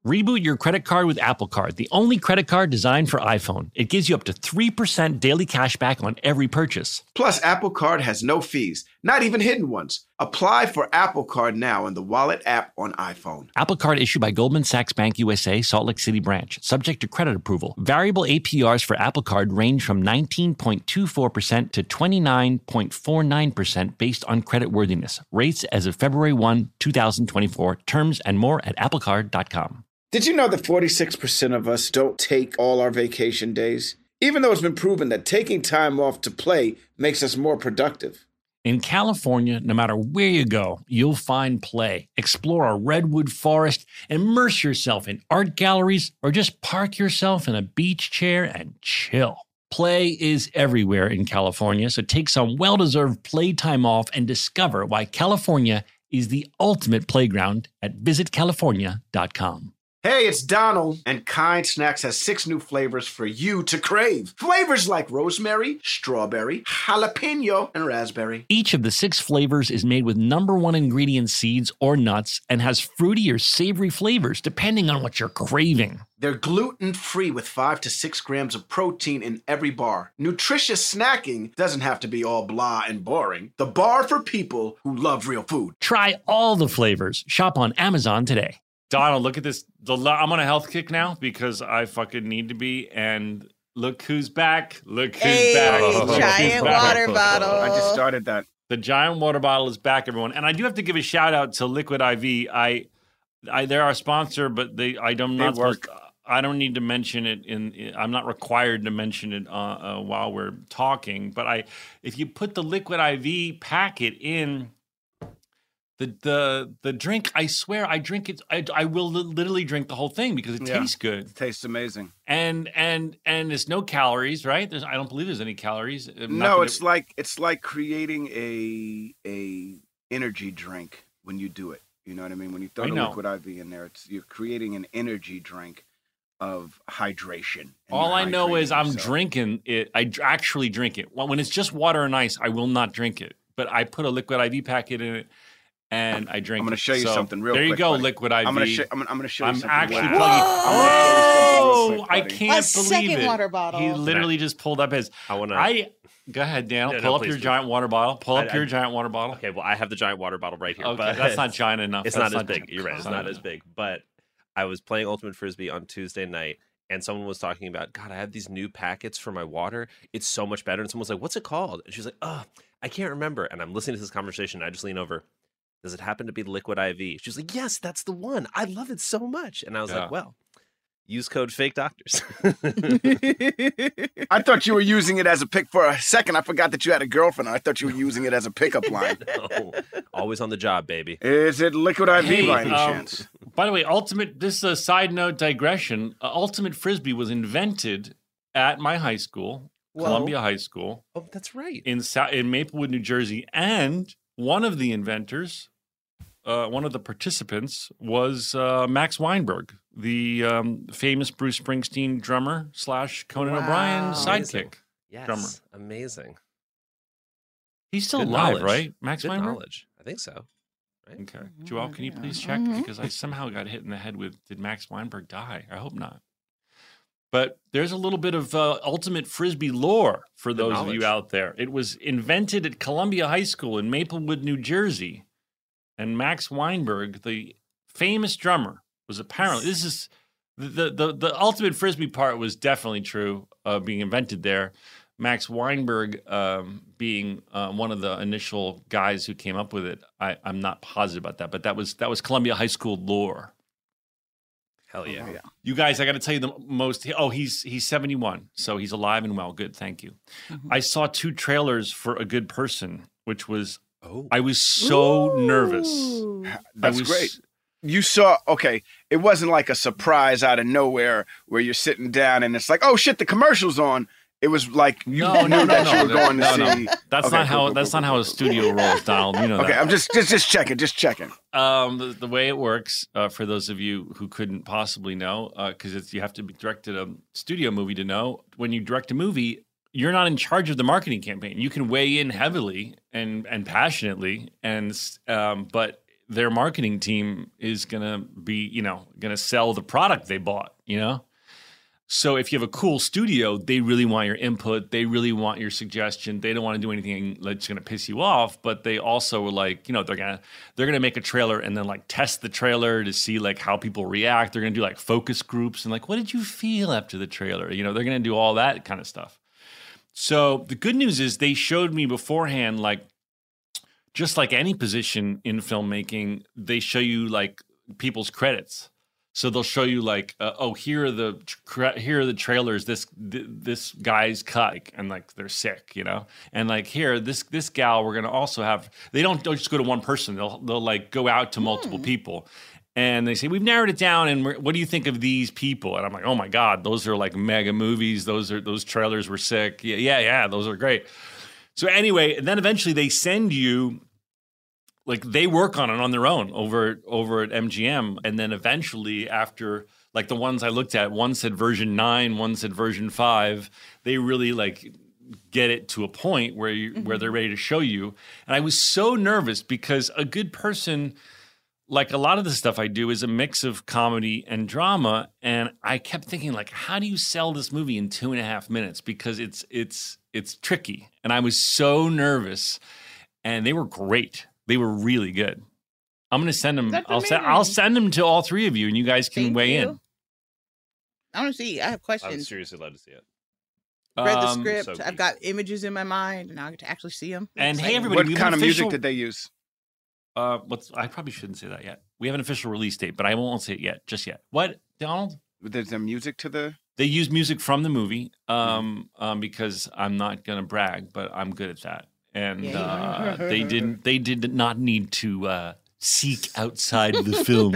Reboot your credit card with Apple Card, the only credit card designed for iPhone. It gives you up to 3% daily cash back on every purchase. Plus, Apple Card has no fees, not even hidden ones. Apply for Apple Card now in the Wallet app on iPhone. Apple Card issued by Goldman Sachs Bank USA, Salt Lake City branch, subject to credit approval. Variable APRs for Apple Card range from 19.24% to 29.49% based on creditworthiness. Rates as of February 1, 2024. Terms and more at applecard.com. Did you know that 46% of us don't take all our vacation days? Even though it's been proven that taking time off to play makes us more productive. In California, no matter where you go, you'll find play. Explore a redwood forest, immerse yourself in art galleries, or just park yourself in a beach chair and chill. Play is everywhere in California, so take some well-deserved playtime off and discover why California is the ultimate playground at visitcalifornia.com. Hey, it's Donald, and Kind Snacks has 6 new flavors for you to crave. Flavors like rosemary, strawberry, jalapeno, and raspberry. Each of the 6 flavors is made with #1 ingredient seeds or nuts and has fruity or savory flavors depending on what you're craving. They're gluten-free with 5 to 6 grams of protein in every bar. Nutritious snacking doesn't have to be all blah and boring. The bar for people who love real food. Try all the flavors. Shop on Amazon today. Donald, look at this. I'm on a health kick now because I fucking need to be. And look who's back. Look who's back. Giant water bottle. I just started that. The giant water bottle is back, everyone. And I do have to give a shout out to Liquid IV. They're our sponsor, but I don't need to mention it. I'm not required to mention it while we're talking. But if you put the Liquid IV packet in the drink, I swear I drink it. I will literally drink the whole thing because it tastes good. It tastes amazing. And there's no calories, right? I don't believe there's any calories. No, it's like creating a energy drink when you do it. You know what I mean? When you throw the Liquid IV in there, you're creating an energy drink of hydration. All I know is I'm drinking it. I actually drink it. When it's just water and ice, I will not drink it. But I put a Liquid IV packet in it. And I drink. I'm going to show you something real quick. There you go, buddy. Liquid IV. I'm going to show you something. I'm actually plugging. Whoa! I can't believe it. Second water bottle. He literally just pulled up his. Go ahead, Daniel. Pull up your giant water bottle. Pull up your giant water bottle. Okay, well, I have the giant water bottle right here. Okay, but that's not giant enough. It's not as big. You're right. It's not as big. But I was playing Ultimate Frisbee on Tuesday night, and someone was talking about, God, I have these new packets for my water. It's so much better. And someone was like, what's it called? And she's like, oh, I can't remember. And I'm listening to this conversation. And I just lean over. Does it happen to be Liquid IV? She was like, yes, that's the one. I love it so much. And I was like, well, use code Fake Doctors. I thought you were using it as a pick for a second. I forgot that you had a girlfriend. I thought you were using it as a pickup line. No, always on the job, baby. Is it Liquid IV by any chance? By the way, this is a side note digression. Ultimate Frisbee was invented at my high school, Columbia High School. Oh, that's right. In Maplewood, New Jersey. And one of the inventors, one of the participants was Max Weinberg, the famous Bruce Springsteen drummer / Conan O'Brien sidekick. Yes, drummer. Amazing. He's still Good alive, knowledge. right? Max Good Weinberg? knowledge. I think so. Right? Okay. Joel, can you please check? Because I somehow got hit in the head with, did Max Weinberg die? I hope not. But there's a little bit of Ultimate Frisbee lore for those of you out there. It was invented at Columbia High School in Maplewood, New Jersey. And Max Weinberg, the famous drummer, was apparently, this is, the Ultimate Frisbee part was definitely true, being invented there. Max Weinberg being one of the initial guys who came up with it. I'm not positive about that, but that was Columbia High School lore. Hell yeah. Oh, yeah. You guys, I got to tell you the most. Oh, he's 71, so he's alive and well. Good, thank you. I saw 2 trailers for A Good Person, which was, I was so nervous. That's great. You saw, okay, it wasn't like a surprise out of nowhere where you're sitting down and it's like, oh shit, the commercial's on. It was like you knew that you were going to see. That's not how a studio rolls, Donald. You know that. Okay, I'm just checking. The way it works, for those of you who couldn't possibly know, because you have to be directed a studio movie to know, when you direct a movie, you're not in charge of the marketing campaign. You can weigh in heavily and passionately, but their marketing team is going to be, going to sell the product they bought, So if you have a cool studio, they really want your input. They really want your suggestion. They don't want to do anything that's going to piss you off, but they also like, they're going to make a trailer and then like test the trailer to see like how people react. They're going to do like focus groups and like, what did you feel after the trailer? They're going to do all that kind of stuff. So the good news is they showed me beforehand, like, just like any position in filmmaking, they show you like people's credits. So they'll show you like, here are the trailers. This guy's cut and like they're sick, and like here this gal we're gonna also have. They don't just go to one person. They'll like go out to multiple people, and they say we've narrowed it down. And what do you think of these people? And I'm like, oh my god, those are like mega movies. Those trailers were sick. Yeah, those are great. So anyway, and then eventually they send you. Like they work on it on their own over at MGM, and then eventually after like the ones I looked at, one said version 9, one said version 5. They really like get it to a point where where they're ready to show you. And I was so nervous because a good person, like a lot of the stuff I do, is a mix of comedy and drama, and I kept thinking like, how do you sell this movie in 2.5 minutes? Because it's tricky, and I was so nervous, and they were great. They were really good. I'm going to send them. I'll send them to all three of you, and you guys can weigh in. I want to see. I have questions. I'm seriously love to see it. Read the script. So I've got images in my mind, and now I get to actually see them. And hey, everybody, what kind of music did they use? I probably shouldn't say that yet. We have an official release date, but I won't say it yet, just yet. What, Donald? There's some music to the. They use music from the movie, because I'm not going to brag, but I'm good at that. And they did not need to seek outside the film.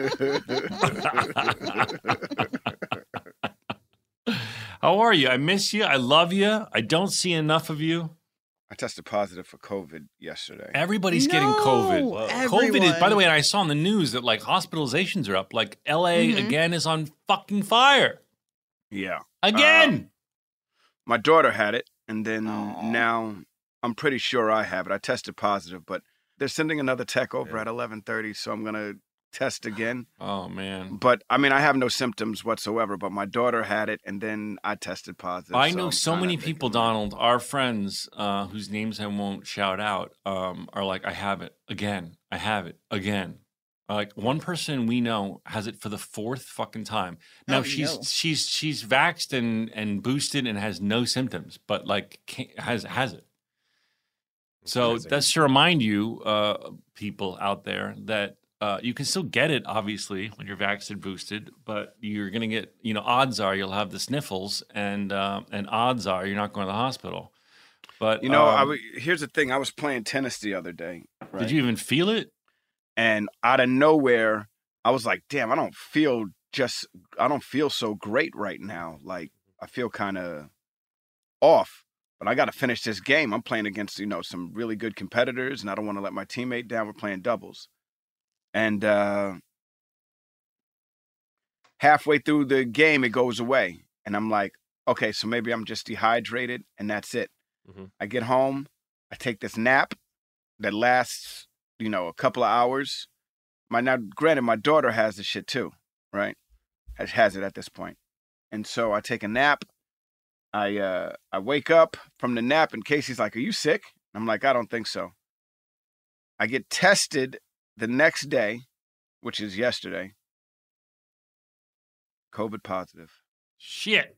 How are you? I miss you. I love you. I don't see enough of you. I tested positive for COVID yesterday. Everybody's getting COVID. COVID is, by the way, and I saw on the news that like hospitalizations are up. Like LA again is on fucking fire. Yeah. Again. My daughter had it, and then now I'm pretty sure I have it. I tested positive, but they're sending another tech over at 11:30, so I'm going to test again. Oh, man. But, I mean, I have no symptoms whatsoever, but my daughter had it, and then I tested positive. I know so many people, Donald, our friends, whose names I won't shout out, are like, I have it again. I have it again. Like one person we know has it for the 4th fucking time. Now she's vaxxed and boosted and has no symptoms, but like has it. So that's to remind you, people out there, that you can still get it, obviously, when you're vaxxed and boosted, but you're going to get, odds are you'll have the sniffles, and odds are you're not going to the hospital. But here's the thing: I was playing tennis the other day. Right? Did you even feel it? And out of nowhere, I was like, "Damn, I don't feel so great right now. Like I feel kind of off." But I got to finish this game. I'm playing against, some really good competitors, and I don't want to let my teammate down. We're playing doubles. And halfway through the game, it goes away. And I'm like, okay, so maybe I'm just dehydrated, and that's it. Mm-hmm. I get home. I take this nap that lasts, a couple of hours. Now, granted, my daughter has this shit too, right? Has it at this point. And so I take a nap. I wake up from the nap, and Casey's like, "Are you sick?" I'm like, "I don't think so." I get tested the next day, which is yesterday. COVID positive. Shit.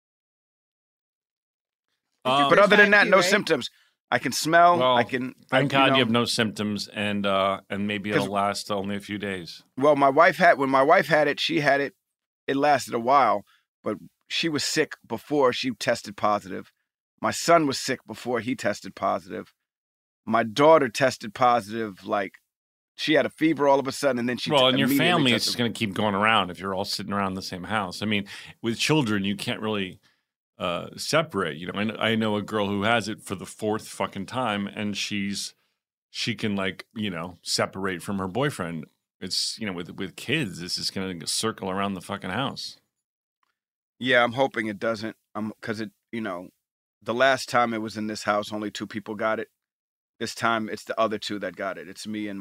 But other than that, no symptoms. I can smell. Well, thank God you have no symptoms, and maybe it'll last only a few days. Well, when my wife had it, she had it. It lasted a while, but she was sick before she tested positive. My son was sick before he tested positive. My daughter tested positive, like she had a fever all of a sudden, and then she. Well, in your family, it's just going to keep going around if you're all sitting around the same house. I mean, with children, you can't really separate. I know a girl who has it for the 4th fucking time, and she can separate from her boyfriend. It's with kids, this is going to circle around the fucking house. Yeah, I'm hoping it doesn't. Because the last time it was in this house, only 2 people got it. This time, it's the other 2 that got it. It's me and my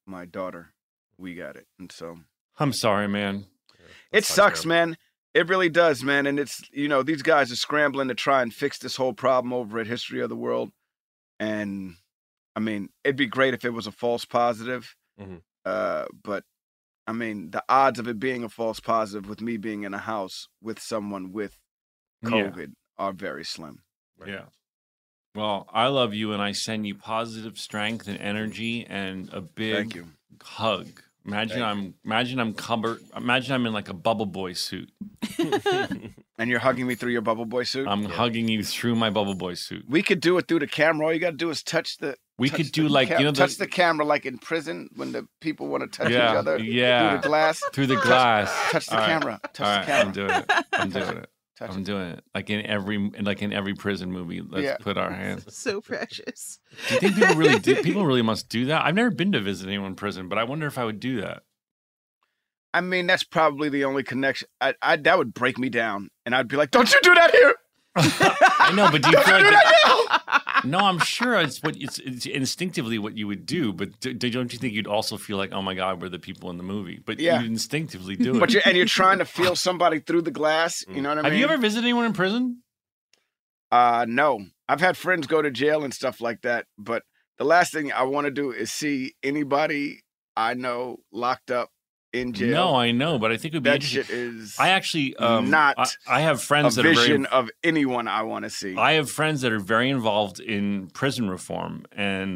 my daughter, we got it. And so I'm sorry, man. It sucks, man. It really does, man. And it's, these guys are scrambling to try and fix this whole problem over at History of the World. And I mean, it'd be great if it was a false positive. Mm-hmm. But I mean, the odds of it being a false positive with me being in a house with someone with COVID are very slim. Right? Yeah. Well, I love you, and I send you positive strength and energy and a big hug. Imagine I'm in like a Bubble Boy suit. And you're hugging me through your Bubble Boy suit? I'm hugging you through my Bubble Boy suit. We could do it through the camera. All you got to do is touch the touch the camera like in prison when the people want to touch each other through the glass. Through the glass. Touch the camera. Touch the camera. I'm doing it. I'm doing it. Like in every prison movie. Let's put our hands. So precious. Do you think people really do? People really must do that? I've never been to visit anyone in prison, but I wonder if I would do that. I mean, that's probably the only connection. That would break me down, and I'd be like, "Don't you do that here." I know, but do you feel like no, I'm sure it's instinctively what you would do, but don't you think you'd also feel like, oh my God, we're the people in the movie? But you instinctively do it. But you're trying to feel somebody through the glass. You know what I mean? Have you ever visited anyone in prison? No. I've had friends go to jail and stuff like that, but the last thing I want to do is see anybody I know locked up in jail. No, I know, but I think it would be interesting. Shit is I actually not. I have friends that are vision of anyone I want to see. I have friends that are very involved in prison reform, and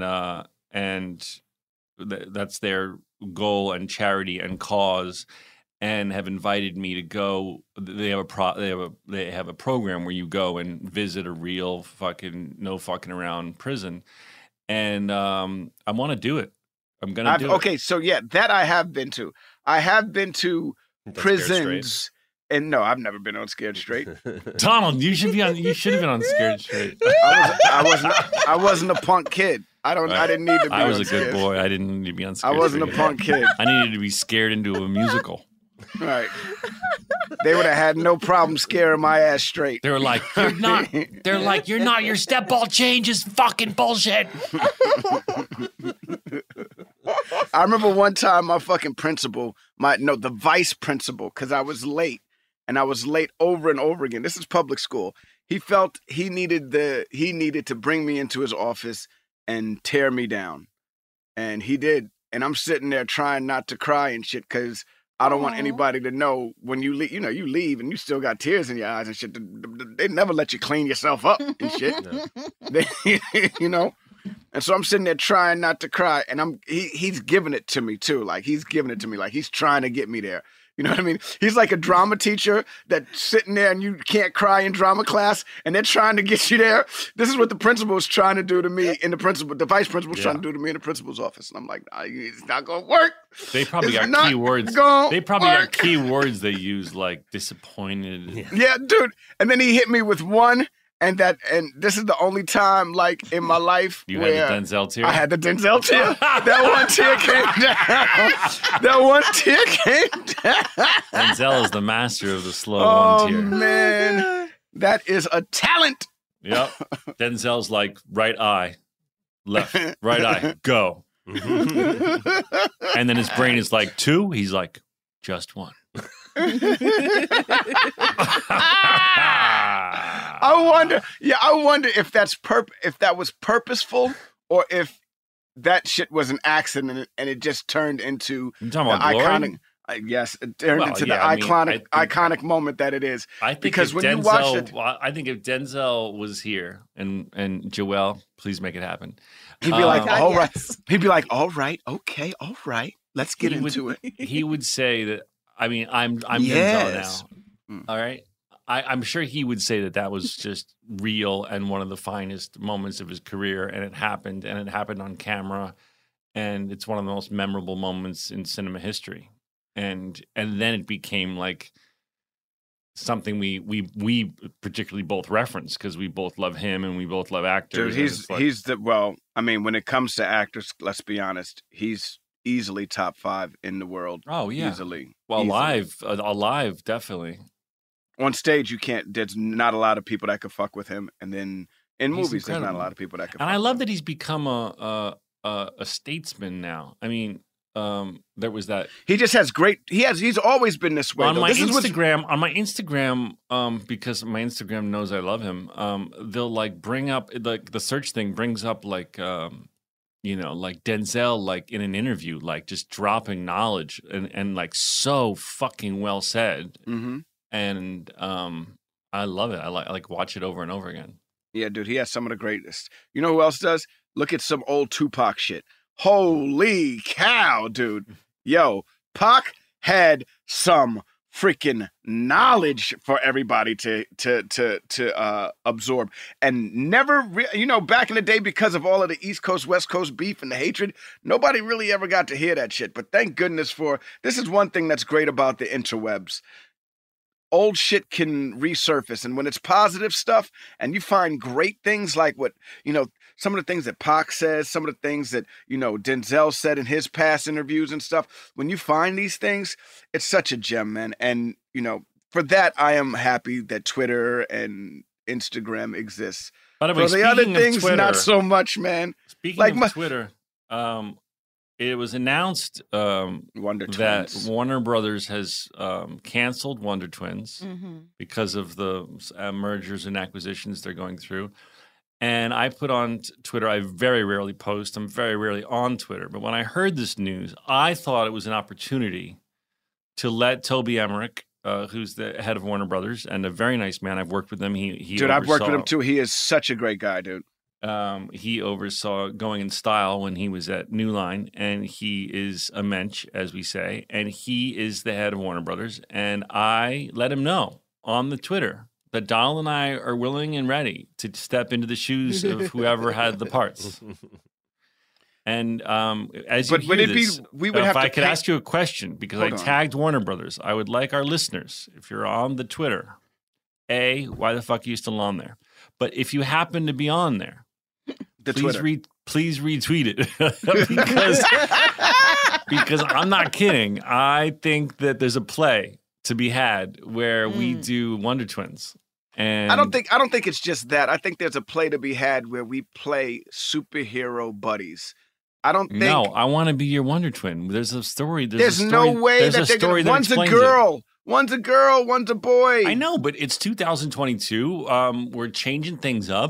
that's their goal and charity and cause, and have invited me to go. They have a program where you go and visit a real no fucking around prison, and I want to do it. I'm gonna do it. Okay, so that I have been to. I have been to prisons, and no, I've never been on Scared Straight. Donald, you should have been on Scared Straight. I wasn't a punk kid. I didn't need to be. I was a good boy. I didn't need to be on Scared Straight. I wasn't a punk kid. I needed to be scared into a musical. Right. They would have had no problem scaring my ass straight. They were like, you're not. They're like, you're not. Your step ball change is fucking bullshit. I remember one time my fucking principal, the vice principal, because I was late, and I was late over and over again. This is public school. He felt he needed to bring me into his office and tear me down, and he did. And I'm sitting there trying not to cry and shit because I don't want anybody to know when you leave. You leave and you still got tears in your eyes and shit. They never let you clean yourself up and shit. And so I'm sitting there trying not to cry, and he's giving it to me too. Like he's giving it to me, like he's trying to get me there. You know what I mean? He's like a drama teacher that's sitting there and you can't cry in drama class, and they're trying to get you there. This is what the principal is trying to do to me the vice principal is trying to do to me in the principal's office. And I'm like, nah, it's not going to work. They probably got keywords. They probably got keywords they use, like disappointed. Yeah, dude. And then he hit me with one. And this is the only time, like, in my life where had the Denzel tear. I had the Denzel tear. That one tear came down. That one tear came down. Denzel is the master of the slow one tear. Oh, man. That is a talent. Yep. Denzel's like, right eye, left, right eye, go. And then his brain is like, 2. He's like, just 1. I wonder if if that was purposeful or if that shit was an accident and it just turned into the iconic. Yes, it turned into the iconic moment that it is. I think because when you watch it, I think if Denzel was here and Joelle, please make it happen. He'd be like, all right. He'd be like, all right, okay, all right, let's get into it. He would say that. I mean, I'm Denzel now. All right. I'm sure he would say that was just real and one of the finest moments of his career, and it happened on camera, and it's one of the most memorable moments in cinema history. And then it became like something we particularly both reference because we both love him and we both love actors. Dude, when it comes to actors, let's be honest, he's easily top 5 in the world. Oh yeah, easily. Well, alive, definitely. On stage, you can't. There's not a lot of people that could fuck with him, and then in movies, there's not a lot of people that could. And I love that he's become a statesman now. I mean, there was that. He just has great. He's always been this way. On my Instagram, because my Instagram knows I love him. They'll like bring up like the search thing brings up like like Denzel like in an interview, like just dropping knowledge and like so fucking well said. Mm-hmm. And I love it. I like watch it over and over again. Yeah, dude, he has some of the greatest. You know who else does? Look at some old Tupac shit. Holy cow, dude. Yo, Pac had some freaking knowledge for everybody to absorb. And never, back in the day, because of all of the East Coast, West Coast beef and the hatred, nobody really ever got to hear that shit. But thank goodness this is one thing that's great about the interwebs. Old shit can resurface, and when it's positive stuff and you find great things like what, some of the things that Pac says, some of the things that, Denzel said in his past interviews and stuff, when you find these things, it's such a gem, man. And, for that, I am happy that Twitter and Instagram exists. By the way, for the other things, Twitter, not so much, man. Speaking of Twitter, it was announced that Warner Brothers has canceled Wonder Twins because of the mergers and acquisitions they're going through. And I put on Twitter, I very rarely post. I'm very rarely on Twitter. But when I heard this news, I thought it was an opportunity to let Toby Emmerich, who's the head of Warner Brothers and a very nice man. I've worked with him. Dude, I've worked with him too. He is such a great guy, dude. He oversaw Going in Style when he was at New Line, and he is a mensch, as we say, and he is the head of Warner Brothers. And I let him know on the Twitter that Donald and I are willing and ready to step into the shoes of whoever had the parts. And as you hear this, if I could ask you a question, because I tagged Warner Brothers, I would like our listeners, if you're on the Twitter, A, why the fuck are you still on there? But if you happen to be on there, please retweet it because I'm not kidding. I think that there's a play to be had where we do Wonder Twins. And I don't think it's just that. I think there's a play to be had where we play superhero buddies. I don't think. No, I want to be your Wonder Twin. There's a story. There's no way that they're going to. One's a girl. One's a girl, one's a boy. I know, but it's 2022. We're changing things up.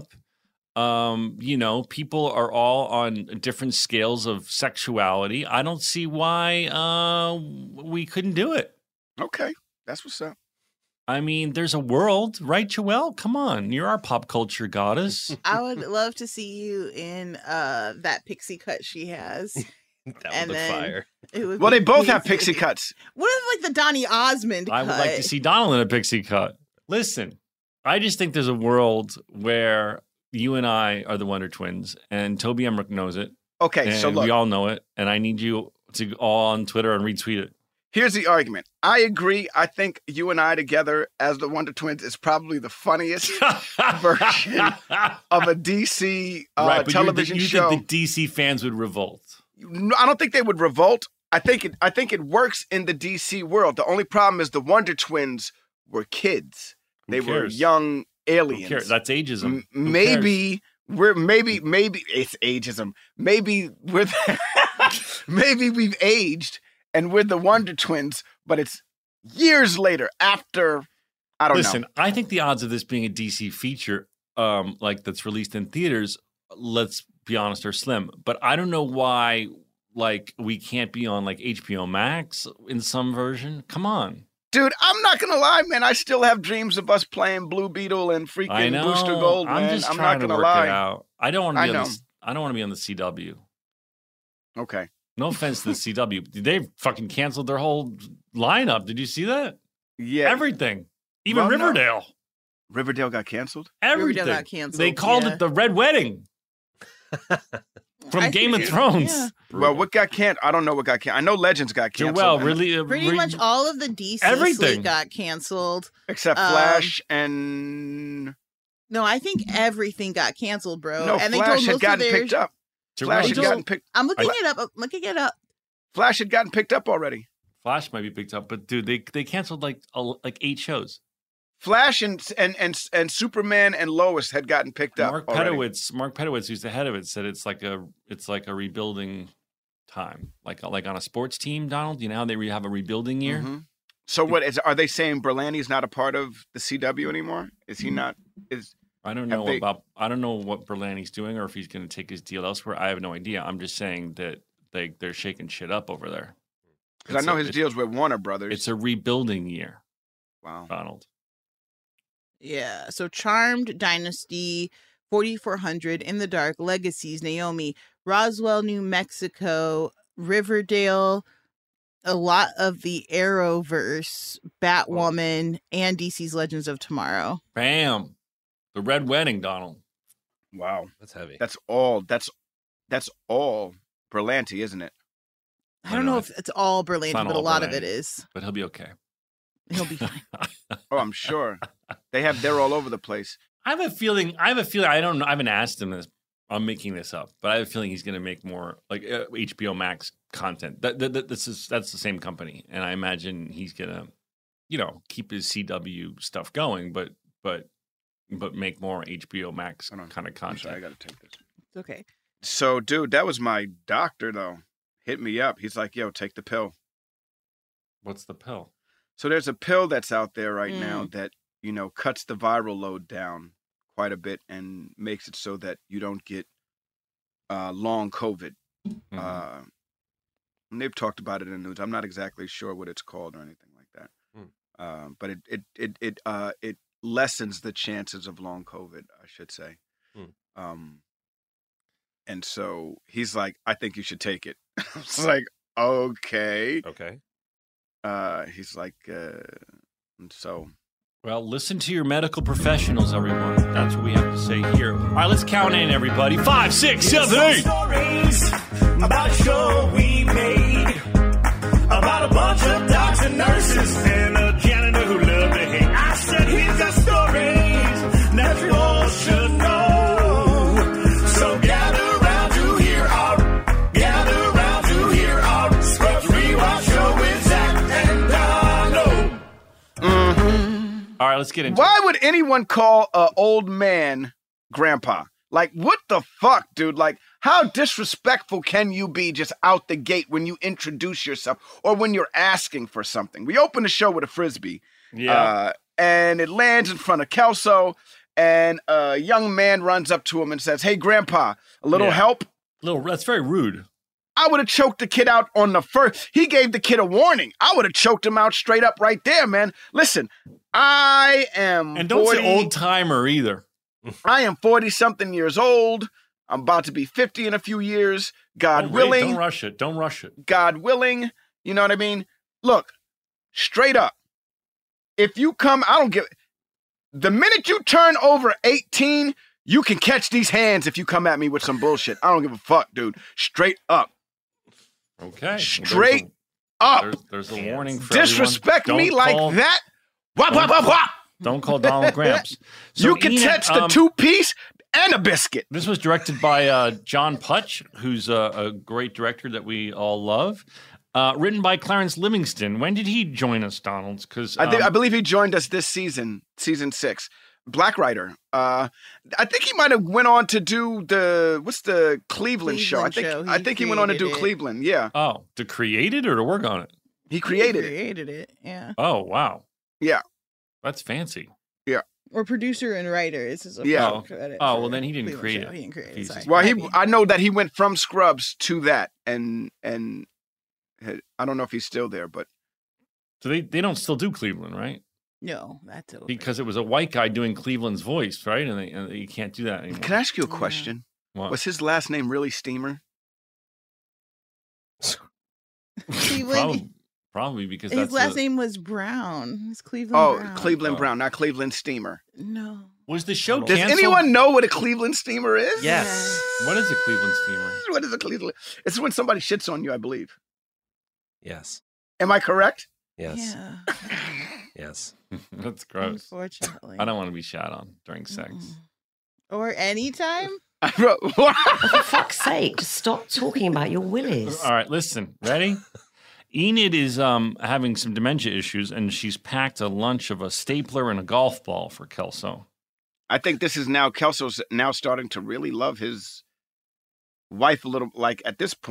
People are all on different scales of sexuality. I don't see why we couldn't do it. Okay, that's what's up. I mean, there's a world, right, Joelle? Come on, you're our pop culture goddess. I would love to see you in that pixie cut she has. That was fire. Well, they both have pixie cuts. What if like the Donny Osmond cut? I would like to see Donald in a pixie cut. Listen, I just think there's a world where you and I are the Wonder Twins, and Toby Emmerich knows it. Okay, so look. We all know it, and I need you to all on Twitter and retweet it. Here's the argument. I agree. I think you and I together as the Wonder Twins is probably the funniest version of a DC television show. You think the DC fans would revolt? I don't think they would revolt. I think it works in the DC world. The only problem is the Wonder Twins were kids. They were young aliens. Who cares? That's ageism. Maybe it's ageism. Maybe maybe we've aged and we're the Wonder Twins, but it's years later after. I don't know. Listen, I think the odds of this being a DC feature, like that's released in theaters, let's be honest, are slim. But I don't know why, like, we can't be on like HBO Max in some version. Come on, dude. I'm not gonna lie, man. I still have dreams of us playing Blue Beetle and freaking Booster Gold, man. I'm not gonna lie. I don't want to be. I don't want to be on the CW. Okay. No offense to the CW. They fucking canceled their whole lineup. Did you see that? Yeah. Everything. Even Riverdale. No. Riverdale got canceled? Everything. Riverdale got canceled. They called it the Red Wedding. From Game of Thrones. Yeah. Well, what got canceled? I don't know what got canceled. I know Legends got canceled. Well, really, pretty much all of the DC slate got canceled. Except Flash and... No, I think everything got canceled, bro. No, and Flash had gotten picked up. Flash had gotten picked. I'm looking it up. Flash had gotten picked up already. Flash might be picked up, but dude, they canceled like 8 shows. Flash and Superman and Lois had gotten picked up. Mark Pedowitz, who's the head of it, said it's like a rebuilding time, like on a sports team, Donald. You know how they have a rebuilding year. Mm-hmm. So are they saying Berlanti's not a part of the CW anymore? Is he not? I don't know I don't know what Berlanti's doing or if he's going to take his deal elsewhere. I have no idea. I'm just saying that they're shaking shit up over there. Because I know his deal's with Warner Brothers. It's a rebuilding year. Wow, Donald. Yeah. So Charmed, Dynasty, 4400, In the Dark, Legacies, Naomi, Roswell, New Mexico, Riverdale, a lot of the Arrowverse, Batwoman, and DC's Legends of Tomorrow. Bam. The Red Wedding, Donald. Wow. That's heavy. That's all Berlanti, isn't it? I don't know if it's all Berlanti, but a lot of it is. But he'll be okay. He'll be fine. Oh, I'm sure. They're all over the place. I have a feeling, I don't know, I haven't asked him this. I'm making this up, but I have a feeling he's going to make more like HBO Max content. That's the same company, and I imagine he's going to, keep his CW stuff going, but make more HBO Max kind of content. I'm sorry, I got to take this. It's okay. So, dude, that was my doctor though. Hit me up. He's like, "Yo, take the pill." What's the pill? So there's a pill that's out there right now that cuts the viral load down quite a bit and makes it so that you don't get long COVID. Mm-hmm. And they've talked about it in the news. I'm not exactly sure what it's called or anything like that. But it lessens the chances of long COVID, I should say. And so he's like, "I think you should take it." I was like, "Okay." Okay. He's like, and so. Well, listen to your medical professionals, everyone. That's what we have to say here. All right, let's count in, everybody. 5, 6, 7, 8. Stories about a show we made about a bunch of doctors and nurses and a janitor who loved to hate. I said, here's the stories that you all should know. So gather round to hear our Scrubs Rewatch show with Zach and Donald. All right, let's get into it. Why would anyone call an old man grandpa? Like, what the fuck, dude? Like, how disrespectful can you be just out the gate when you introduce yourself or when you're asking for something? We open the show with a Frisbee. Yeah. And it lands in front of Kelso, and a young man runs up to him and says, "Hey, grandpa, a little help?" That's very rude. I would have choked the kid out on the first. He gave the kid a warning. I would have choked him out straight up right there, man. Listen, I am And don't 40, say old timer either. I am 40-something years old. I'm about to be 50 in a few years. God willing. Don't rush it. Don't rush it. God willing. You know what I mean? Look, straight up. If you come, I don't give. The minute you turn over 18, you can catch these hands if you come at me with some bullshit. I don't give a fuck, dude. Straight up. Okay. Straight up. There's a warning for disrespect everyone. me like that. Wop, wop, wop, wop. Don't call Donald Gramps. So you can catch the two-piece and a biscuit. This was directed by John Putch, who's a great director that we all love. Written by Clarence Livingston. When did he join us, Donald? Because I believe he joined us this season 6. Black writer. I think he might have went on to do the Cleveland show. I think he went on to do Cleveland. Yeah. Oh, to create it or to work on it? He created it. Yeah. Oh wow. Yeah. That's fancy. Yeah. Or producer and writer. It's his credit. Oh well, then he didn't create it. He didn't create it. Sorry. Well, I know that he went from Scrubs to that, and I don't know if he's still there, but so they don't still do Cleveland, right? No, that's over. Because it was a white guy doing Cleveland's voice, right? And you can't do that anymore. Can I ask you a question? What? Was his last name really Steamer? Probably because his last name was Brown. It's Cleveland Brown. Cleveland Brown, not Cleveland Steamer. No. Was the show Does canceled? anyone know what a Cleveland Steamer is? Yes. What is a Cleveland Steamer? What is a Cleveland? It's when somebody shits on you, I believe. Yes. Am I correct? Yes. Yeah. Yes. That's gross. Unfortunately. I don't want to be shat on during sex. Or anytime. For fuck's sake, just stop talking about your willies. All right, listen. Ready? Enid is having some dementia issues, and she's packed a lunch of a stapler and a golf ball for Kelso. I think this is now Kelso's now starting to really love his wife a little. Like at this point,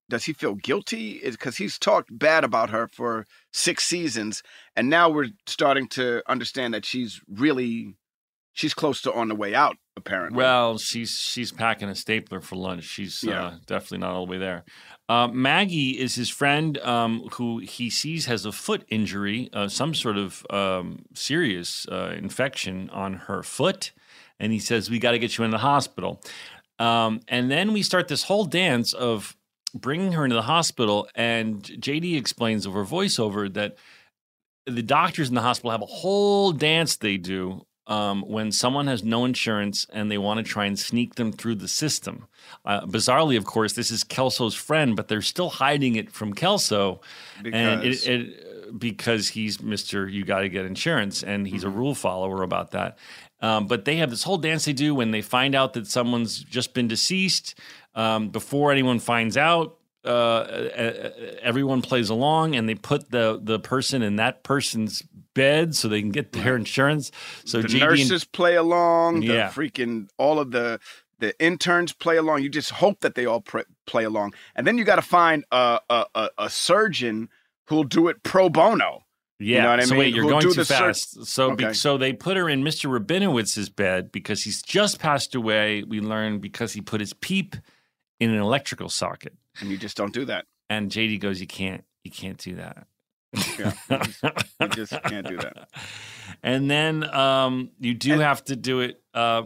does he feel guilty? Because he's talked bad about her for 6 seasons, and now we're starting to understand that she's close to on the way out, apparently. Well, she's packing a stapler for lunch. She's definitely not all the way there. Maggie is his friend who he sees has a foot injury, some sort of serious infection on her foot. And he says, we got to get you in the hospital. And then we start this whole dance of bringing her into the hospital. And JD explains over voiceover that the doctors in the hospital have a whole dance they do when someone has no insurance and they want to try and sneak them through the system. Bizarrely, of course, this is Kelso's friend, but they're still hiding it from Kelso. Because he's Mr. You got to get insurance, and he's a rule follower about that. But they have this whole dance they do when they find out that someone's just been deceased. Before anyone finds out, everyone plays along, and they put the person in that person's bed so they can get their insurance. So the nurses play along. All of the interns play along. You just hope that they all play along, and then you got to find a surgeon who'll do it pro bono. Yeah. You know what I mean? Wait, you're going too fast. So they put her in Mr. Rabinowitz's bed because he's just passed away. We learn because he put his peep in an electrical socket. And you just don't do that. And JD goes, you can't do that. Yeah, you just can't do that. And then you do have to do it a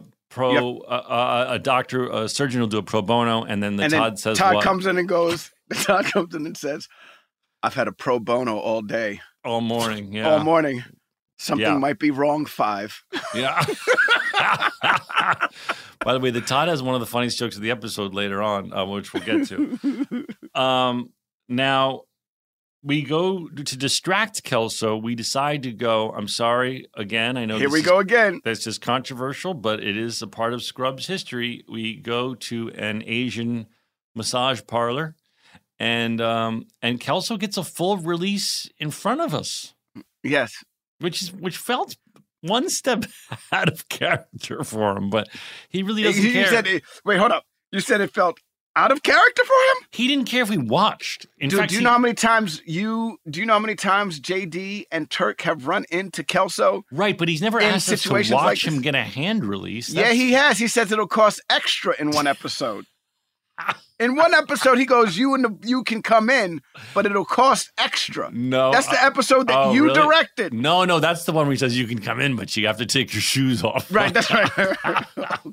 surgeon will do a pro bono, and then Todd says Todd comes in and says, I've had a pro bono all day. All morning, yeah. All morning. Something might be wrong, 5. Yeah. By the way, the Todd has one of the funniest jokes of the episode later on, which we'll get to. Now, we go to distract Kelso. We decide to go, I'm sorry, again. I know Here we go again. This is controversial, but it is a part of Scrubs history. We go to an Asian massage parlor. And Kelso gets a full release in front of us. Yes, which felt one step out of character for him, but he really doesn't care. Wait, hold up. You said it felt out of character for him? He didn't care if we watched. In fact, do you know how many times JD and Turk have run into Kelso? Right, but he's never asked us to watch him get a hand release. Yeah, he has. He says it'll cost extra in one episode. In one episode, he goes, you can come in, but it'll cost extra. No. That's the episode that you really? directed. No, that's the one where he says you can come in, but you have to take your shoes off. Right, that's right. Oh,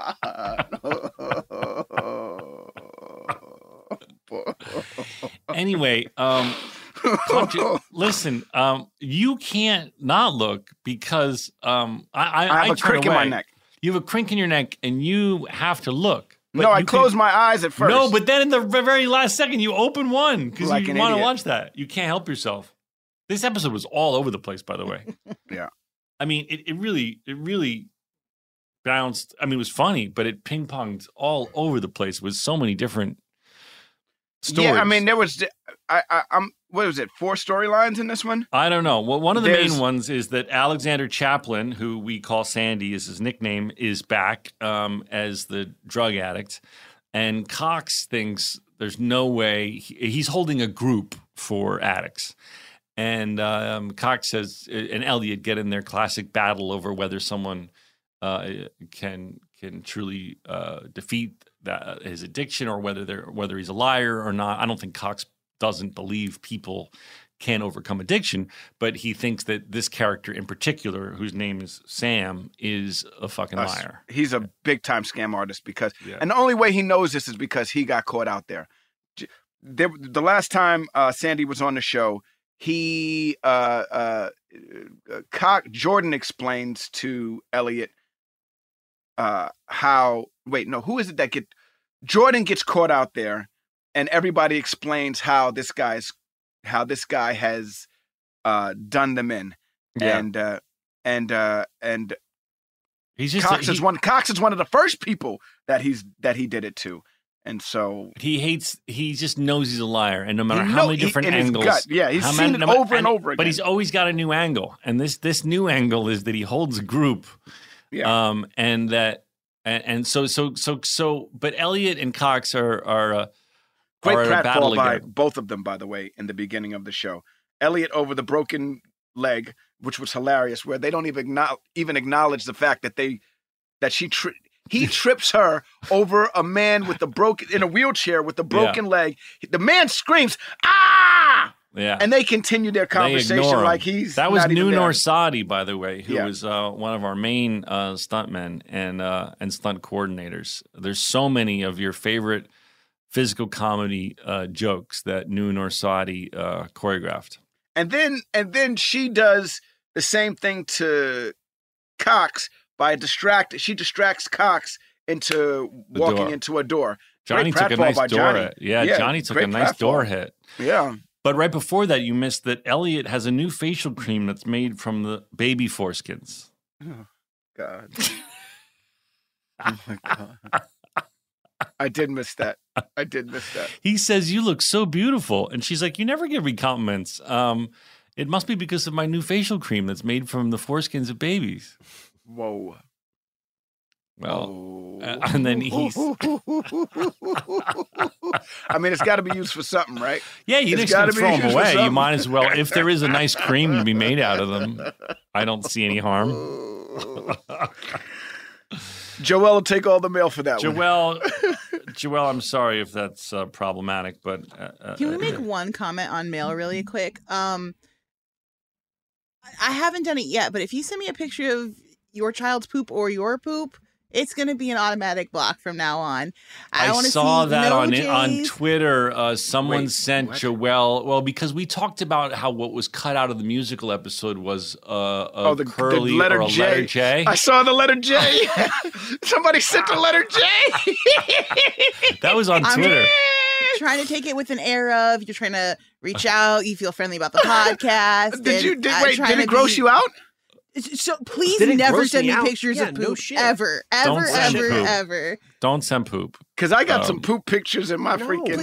God. Anyway, listen, you can't not look because I have a crick in my neck. You have a crick in your neck, and you have to look. No, I closed my eyes at first. No, but then in the very last second, you open one because you want to watch that. You can't help yourself. This episode was all over the place, by the way. Yeah. I mean, it really bounced. I mean, it was funny, but it ping-ponged all over the place with so many different stories. Yeah, I mean, there was, what was it, 4 storylines in this one? I don't know. Well, one of the main ones is that Alexander Chaplin, who we call Sandy is his nickname, is back as the drug addict. And Cox thinks there's no way he's holding a group for addicts. And Cox says, and Elliot get in their classic battle over whether someone can truly defeat his addiction or whether he's a liar or not. I don't think Cox doesn't believe people can overcome addiction, but he thinks that this character in particular, whose name is Sam, is a fucking liar. He's a big-time scam artist and the only way he knows this is because he got caught out there. The last time Sandy was on the show, Jordan explains to Elliot who is it that Jordan gets caught out there, and everybody explains how this guy has done them in, and he's just Cox is one of the first people that he did it to, and so he just knows he's a liar, and no matter how many different angles, he's seen it over and over again. But he's always got a new angle, and this new angle is that he holds a group, but Elliot and Cox are Great pratfall by both of them, by the way, in the beginning of the show. Elliot over the broken leg, which was hilarious, where they don't even acknowledge the fact that he trips her over a man in a wheelchair with a broken leg. The man screams, "Ah!" Yeah. And they continue their conversation like he's That was Noor Saadi, by the way, who was one of our main stuntmen and stunt coordinators. There's so many of your favorite physical comedy jokes that Noor Saadi choreographed. And then she does the same thing to Cox she distracts Cox into walking into a door. Johnny took a nice door hit. Yeah, Johnny took a nice door hit. Yeah. But right before that, you missed that Elliot has a new facial cream that's made from the baby foreskins. Oh, God. Oh, my God. I did miss that. He says, "You look so beautiful." And she's like, "You never give me compliments. It must be because of my new facial cream that's made from the foreskins of babies." Whoa. Well, and then he's... I mean, it's got to be used for something, right? Yeah, you just got to throw them away. You might as well, if there is a nice cream to be made out of them, I don't see any harm. Joelle will take all the mail for that one. Joelle, I'm sorry if that's problematic, but... Can we make one comment on mail really quick? I haven't done it yet, but if you send me a picture of your child's poop or your poop, it's going to be an automatic block from now on. I saw that on Twitter. Someone sent Joelle. Well, because we talked about how what was cut out of the musical episode was the curly the letter or a J. letter J. I saw the letter J. Somebody sent the letter J. That was on Twitter. Trying to take it with an air of you're trying to reach out. You feel friendly about the podcast. Did it gross you out? So please never send me pictures of poop ever. Don't send poop. Because I got some poop pictures in my photos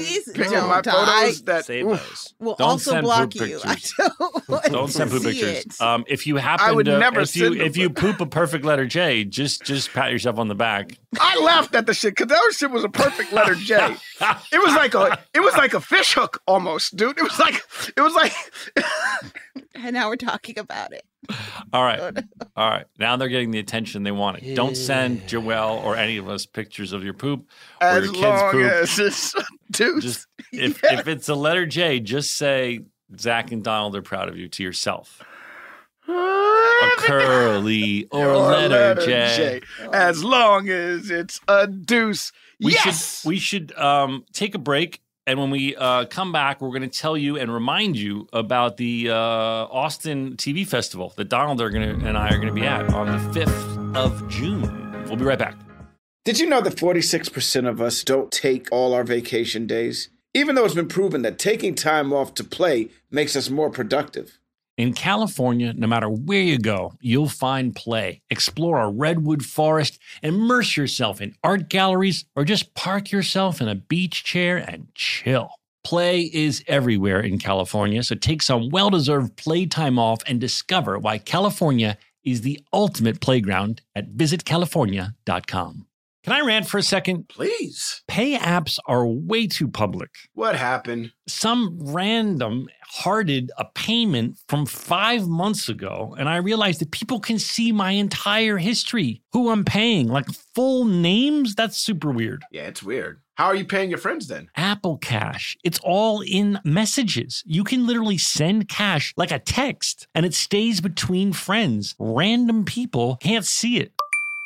that save those. Will also block you. Don't send poop pictures. If you happen if you poop a perfect letter J, just pat yourself on the back. I laughed at the shit because that shit was a perfect letter J. It was like a fish hook almost, dude. It was like. And now we're talking about it. All right. Now they're getting the attention they wanted. Yeah. Don't send Joelle or any of us pictures of your poop or your kids' poop. As it's just if it's a letter J, just say Zach and Donald are proud of you to yourself. A curly or letter J. As long as it's a deuce. We should take a break. And when we come back, we're going to tell you and remind you about the Austin TV Festival that Donald and I are going to be at on the 5th of June. We'll be right back. Did you know that 46% of us don't take all our vacation days? Even though it's been proven that taking time off to play makes us more productive. In California, no matter where you go, you'll find play. Explore a redwood forest, immerse yourself in art galleries, or just park yourself in a beach chair and chill. Play is everywhere in California, so take some well-deserved playtime off and discover why California is the ultimate playground at visitcalifornia.com. Can I rant for a second? Please. Pay apps are way too public. What happened? Some random hearted a payment from 5 months ago, and I realized that people can see my entire history, who I'm paying, like full names. That's super weird. Yeah, it's weird. How are you paying your friends then? Apple Cash. It's all in messages. You can literally send cash like a text, and it stays between friends. Random people can't see it.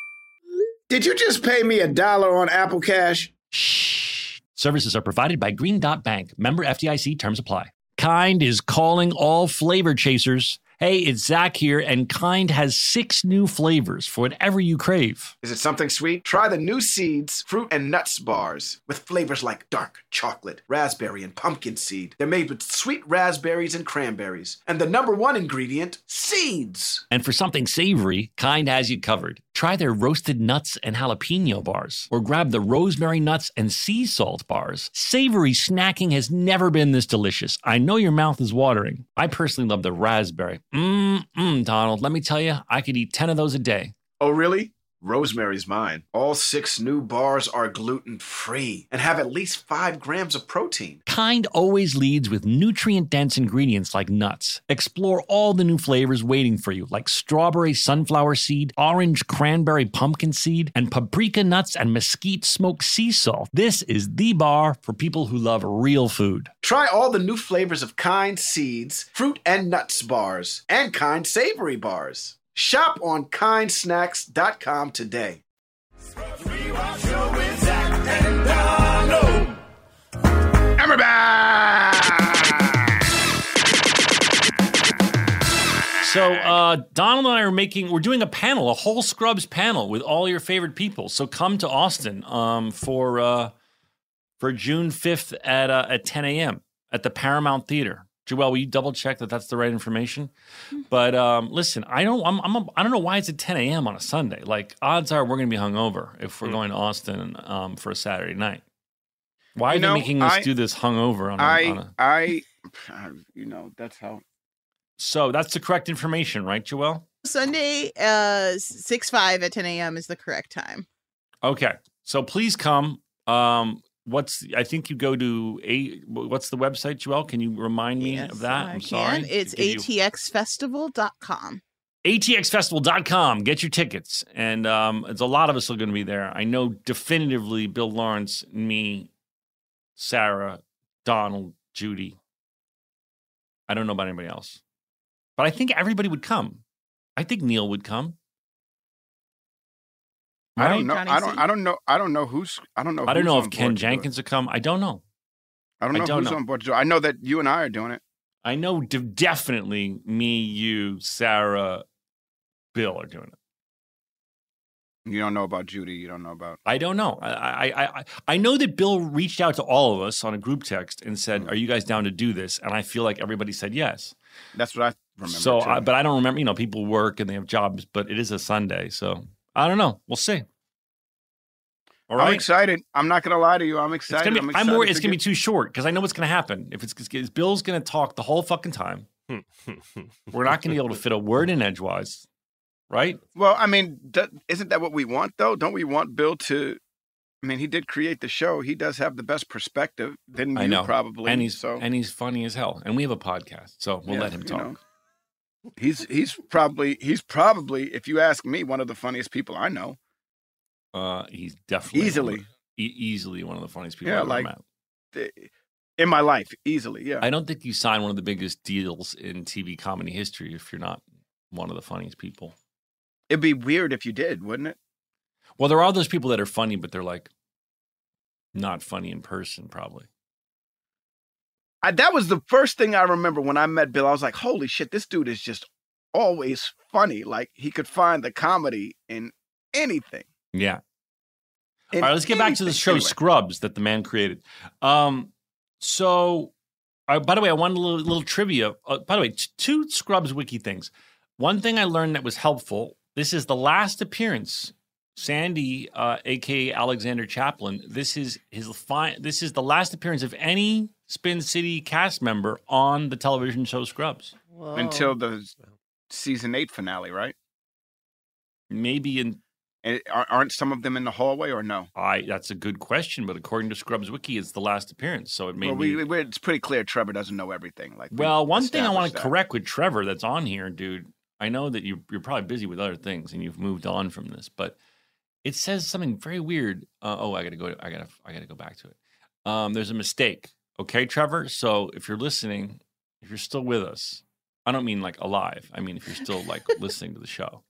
Did you just pay me $1 on Apple Cash? Shh. Services are provided by Green Dot Bank. Member FDIC. Terms apply. Kind is calling all flavor chasers. Hey, it's Zach here, and Kind has 6 new flavors for whatever you crave. Is it something sweet? Try the new Seeds fruit and nuts bars with flavors like dark chocolate, raspberry, and pumpkin seed. They're made with sweet raspberries and cranberries. And the #1 ingredient, seeds. And for something savory, Kind has you covered. Try their roasted nuts and jalapeno bars, or grab the rosemary nuts and sea salt bars. Savory snacking has never been this delicious. I know your mouth is watering. I personally love the raspberry. Donald, let me tell you, I could eat 10 of those a day. Oh, really? Rosemary's Mine. All 6 new bars are gluten-free and have at least 5 grams of protein. Kind always leads with nutrient-dense ingredients like nuts. Explore all the new flavors waiting for you, like strawberry sunflower seed, orange cranberry pumpkin seed, and paprika nuts and mesquite smoked sea salt. This is the bar for people who love real food. Try all the new flavors of Kind Seeds, fruit and nuts bars, and Kind Savory bars. Shop on kindsnacks.com today. And we're back! So Donald and I we're doing a whole Scrubs panel with all your favorite people. So come to Austin for June 5th at 10 a.m. at the Paramount Theater. Joelle, will you double check that that's the right information? But listen, I don't know why it's at 10 a.m. on a Sunday. Like, odds are we're going to be hungover if we're going to Austin for a Saturday night. Why are they making us do this hungover on a that's how. So that's the correct information, right, Joelle? Sunday, 6/5 at 10 a.m. is the correct time. Okay, so please come. I think you go to what's the website, Joelle? Can you remind me of that? I'm sorry. It's atxfestival.com. atxfestival.com. Get your tickets. And there's a lot of us are going to be there. I know definitively Bill Lawrence, me, Sarah, Donald, Judy. I don't know about anybody else. But I think everybody would come. I think Neil would come. I don't know. I don't know if Ken Jenkins would come. I don't know. I don't know who's on board to do it. I know that you and I are doing it. I know definitely me, you, Sarah, Bill are doing it. You don't know about Judy. You don't know about. I don't know. I know that Bill reached out to all of us on a group text and said, "Are you guys down to do this?" And I feel like everybody said yes. That's what I remember. So, but I don't remember. People work and they have jobs, but it is a Sunday, so I don't know. We'll see. All right. I'm excited. I'm not going to lie to you. I'm excited. I'm worried it's going to be too short because I know what's going to happen. If it's Bill's going to talk the whole fucking time, we're not going to be able to fit a word in edgewise, right? Well, I mean, isn't that what we want, though? Don't we want Bill to? I mean, he did create the show. He does have the best perspective than you, probably. And he's funny as hell. And we have a podcast, so we'll let him talk. He's probably, if you ask me, one of the funniest people I know. He's definitely easily one of the funniest people I've ever met. In my life, easily, yeah. I don't think you sign one of the biggest deals in TV comedy history if you're not one of the funniest people. It'd be weird if you did, wouldn't it? Well, there are those people that are funny, but they're like not funny in person, probably. That was the first thing I remember when I met Bill. I was like, holy shit, this dude is just always funny. Like, he could find the comedy in anything. Yeah. All right, let's get back to the show Scrubs that the man created. So, by the way, I wanted a little trivia. By the way, 2 Scrubs wiki things. One thing I learned that was helpful, this is the last appearance. Sandy, a.k.a. Alexander Chaplin, this is the last appearance of any Spin City cast member on the television show Scrubs. Whoa. Until the season 8 finale, right? Maybe in... Aren't some of them in the hallway or no? That's a good question, but according to Scrubs Wiki, it's the last appearance, so it may be... it's pretty clear Trevor doesn't know everything. One thing I want to correct with Trevor that's on here, dude, I know that you're probably busy with other things and you've moved on from this, but it says something very weird. I gotta go back to it. There's a mistake, okay, Trevor? So if you're listening, if you're still with us, I don't mean like alive. I mean if you're still like listening to the show.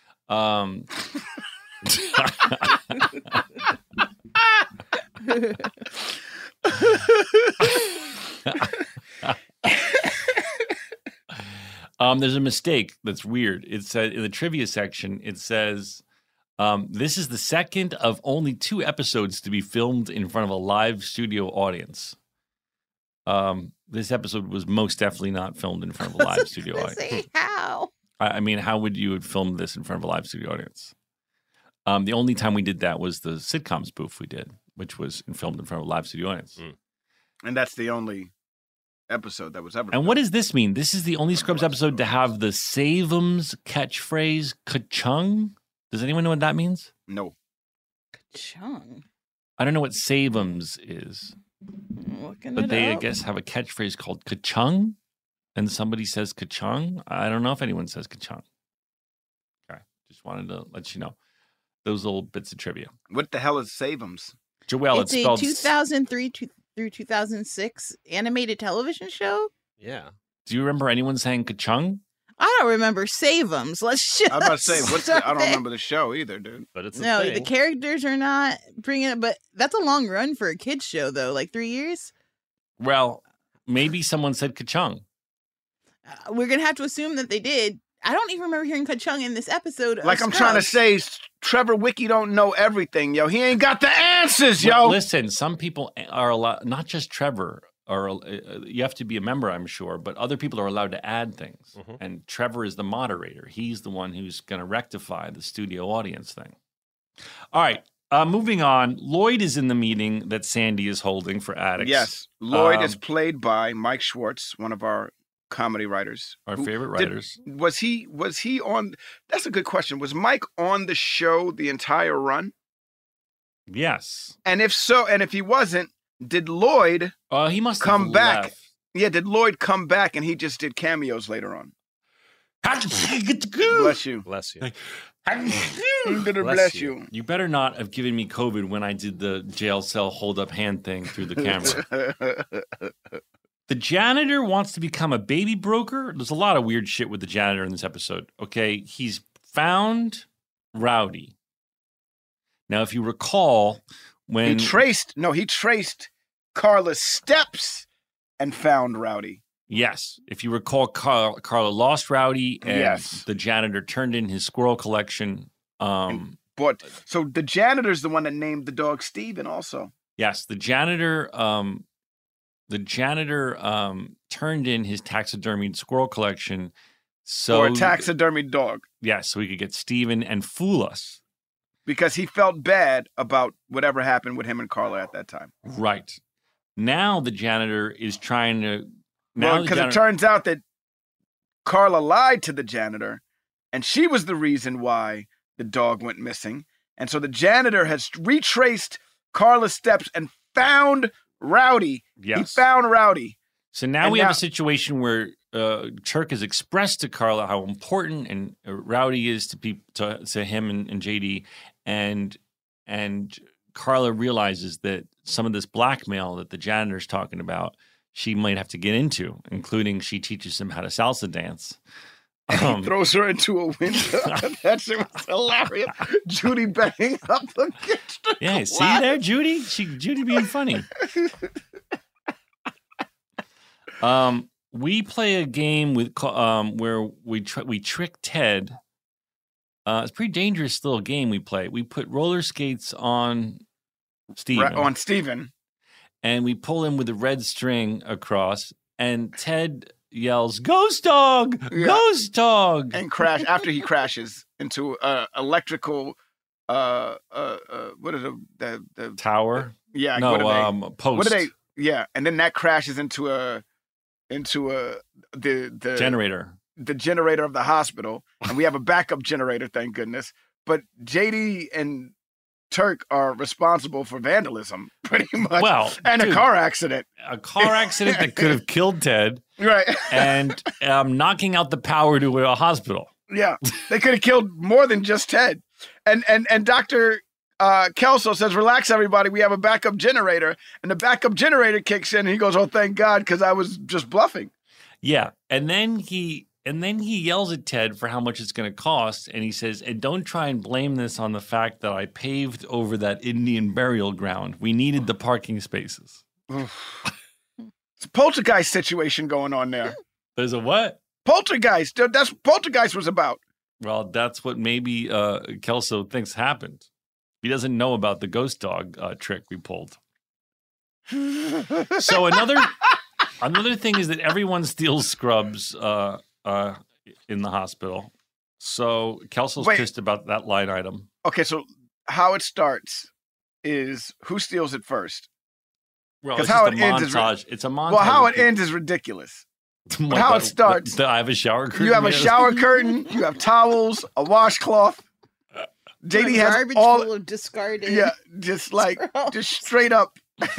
There's a mistake that's weird. It said in the trivia section, it says this is the second of only 2 episodes to be filmed in front of a live studio audience. This episode was most definitely not filmed in front of a live studio audience. How? I mean, how would you have filmed this in front of a live studio audience? The only time we did that was the sitcom spoof we did, which was filmed in front of a live studio audience. And that's the only episode that was ever. And what does this mean? This is the only Scrubs episode to have the Savums catchphrase "ka-chung." Does anyone know what that means? No. Ka-chung. I don't know what Savums is. But they, I guess, have a catchphrase called ka-chung. And somebody says ka-chung. I don't know if anyone says ka-chung. Okay. Just wanted to let you know. Those little bits of trivia. What the hell is Savums? Joelle, it's a 2003 through 2006 animated television show. Yeah. Do you remember anyone saying ka-chung? I don't remember Savums. Let's just. I'm about to say, I don't remember the show either, dude. But it's no, the characters are not bringing it. But that's a long run for a kids show, though. Like 3 years. Well, maybe someone said ka-chung. We're gonna have to assume that they did. I don't even remember hearing ka-chung in this episode. Like I'm trying to say, Trevor Wiki don't know everything, yo. He ain't got the answers, yo. Well, listen, some people are allowed, not just Trevor. You have to be a member, I'm sure, but other people are allowed to add things. Mm-hmm. And Trevor is the moderator. He's the one who's going to rectify the studio audience thing. All right, moving on. Lloyd is in the meeting that Sandy is holding for Addicts. Yes, Lloyd is played by Mike Schwartz, one of our comedy writers. Our favorite writers. Was he on? That's a good question. Was Mike on the show the entire run? Yes. And if so, and if he wasn't, did Lloyd he must come back? Left. Yeah, did Lloyd come back and he just did cameos later on? Bless you. Bless you. Bless you. You better not have given me COVID when I did the jail cell hold up hand thing through the camera. The janitor wants to become a baby broker. There's a lot of weird shit with the janitor in this episode. Okay, he's found Rowdy. Now, if you recall, when he traced Carla's steps and found Rowdy. Yes. If you recall, Carla lost Rowdy and the janitor turned in his squirrel collection. So the janitor's the one that named the dog Steven also. Yes. The janitor turned in his taxidermied squirrel collection. Or a taxidermied dog. Yes. So he could get Steven and fool us. Because he felt bad about whatever happened with him and Carla at that time. Right. Now the janitor is trying to... Because it turns out that Carla lied to the janitor, and she was the reason why the dog went missing. And so the janitor has retraced Carla's steps and found Rowdy. Yes. He found Rowdy. So now we have a situation where Turk has expressed to Carla how important and Rowdy is to him and JD, and Carla realizes that some of this blackmail that the janitor's talking about, she might have to get into, including she teaches him how to salsa dance. He throws her into a window. That shit was hilarious. Judy banging up the kitchen. Yeah, see there, Judy? Judy being funny. We play a game with where we trick Ted. It's a pretty dangerous little game we play. We put roller skates on Steven. And we pull him with a red string across, and Ted yells, "Ghost dog! Yeah. Ghost dog!" And after he crashes into electrical what are the tower? Yeah, post. What are they? Yeah, and then that crashes into the generator. The generator of the hospital, and we have a backup generator, thank goodness. But JD and Turk are responsible for vandalism, pretty much. Well, and a car accident. A car accident that could have killed Ted. Right. And knocking out the power to a hospital. Yeah. They could have killed more than just Ted. And Dr. Kelso says, "Relax, everybody. We have a backup generator." And the backup generator kicks in, and he goes, "Oh, thank God, because I was just bluffing." Yeah. And then he yells at Ted for how much it's going to cost. And he says, "And don't try and blame this on the fact that I paved over that Indian burial ground. We needed the parking spaces." It's a poltergeist situation going on there. There's a what? Poltergeist. That's what Poltergeist was about. Well, that's what maybe Kelso thinks happened. He doesn't know about the ghost dog trick we pulled. So another thing is that everyone steals scrubs in the hospital. So Kelso's pissed about that line item. Okay, so how it starts is who steals it first? Well, it's how it ends it's a montage. Well, how it ends is ridiculous. But how it starts. I have a shower curtain. You have a shower curtain. You have towels, a washcloth. JD has garbage all full of discarded. Yeah, just straight up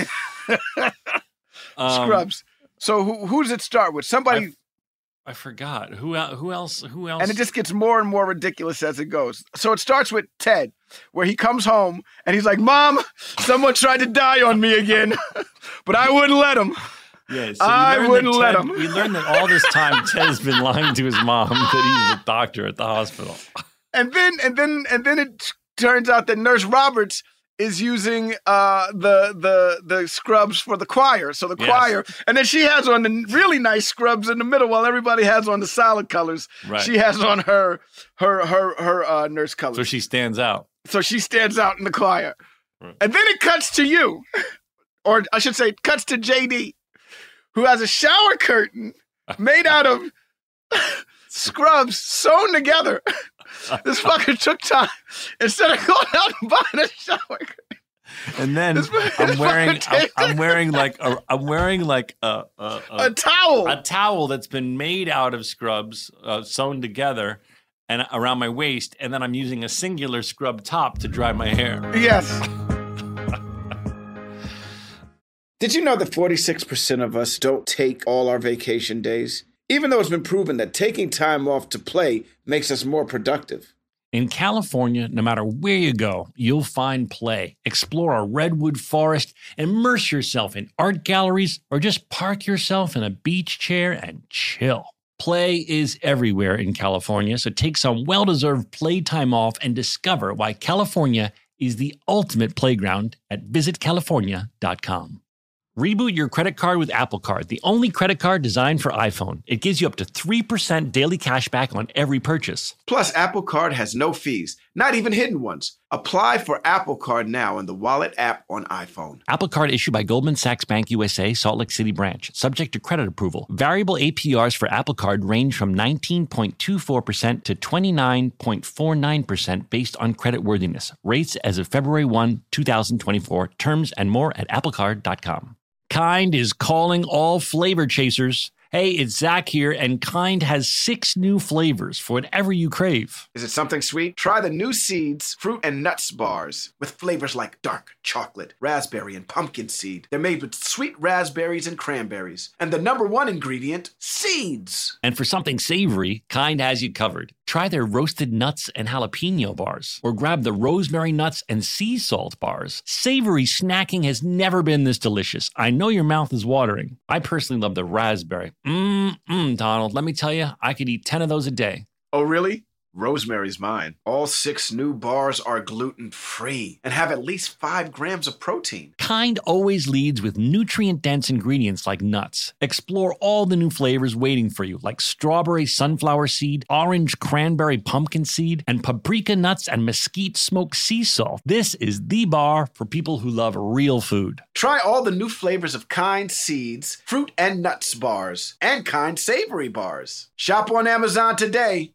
scrubs. So who does it start with? Somebody. I forgot who else. And it just gets more and more ridiculous as it goes. So it starts with Ted, where he comes home and he's like, "Mom, someone tried to die on me again, but I wouldn't let him." Yeah, so I wouldn't let him. We learned that all this time Ted has been lying to his mom that he's a doctor at the hospital. And then it turns out that Nurse Roberts is using the scrubs for the choir. So the choir, and then she has on the really nice scrubs in the middle while everybody has on the solid colors. Right. She has on her nurse colors. So she stands out. So she stands out in the choir. Right. And then it cuts to you, or I should say, it cuts to JD, who has a shower curtain made out of scrubs sewn together. This fucker took time instead of going out and buying a shower curtain. And then I'm wearing like a towel. A towel that's been made out of scrubs sewn together and around my waist, and then I'm using a singular scrub top to dry my hair. Yes. Did you know that 46% of us don't take all our vacation days? Even though it's been proven that taking time off to play makes us more productive. In California, no matter where you go, you'll find play. Explore a redwood forest, immerse yourself in art galleries, or just park yourself in a beach chair and chill. Play is everywhere in California, so take some well-deserved playtime off and discover why California is the ultimate playground at visitcalifornia.com. Reboot your credit card with Apple Card, the only credit card designed for iPhone. It gives you up to 3% daily cash back on every purchase. Plus, Apple Card has no fees, not even hidden ones. Apply for Apple Card now in the Wallet app on iPhone. Apple Card issued by Goldman Sachs Bank USA, Salt Lake City branch. Subject to credit approval. Variable APRs for Apple Card range from 19.24% to 29.49% based on creditworthiness. Rates as of February 1, 2024. Terms and more at applecard.com. Kind is calling all flavor chasers. Hey, it's Zach here, and Kind has 6 new flavors for whatever you crave. Is it something sweet? Try the new Seeds fruit and nuts bars with flavors like dark chocolate, raspberry, and pumpkin seed. They're made with sweet raspberries and cranberries. And the #1 ingredient, seeds. And for something savory, Kind has you covered. Try their roasted nuts and jalapeno bars, or grab the rosemary nuts and sea salt bars. Savory snacking has never been this delicious. I know your mouth is watering. I personally love the raspberry. Donald, let me tell you, I could eat 10 of those a day. Oh, really? Rosemary's mine. All 6 new bars are gluten-free and have at least 5 grams of protein. Kind always leads with nutrient-dense ingredients like nuts. Explore all the new flavors waiting for you, like strawberry sunflower seed, orange cranberry pumpkin seed, and paprika nuts and mesquite smoked sea salt. This is the bar for people who love real food. Try all the new flavors of Kind Seeds, fruit and nuts bars, and Kind Savory bars. Shop on Amazon today.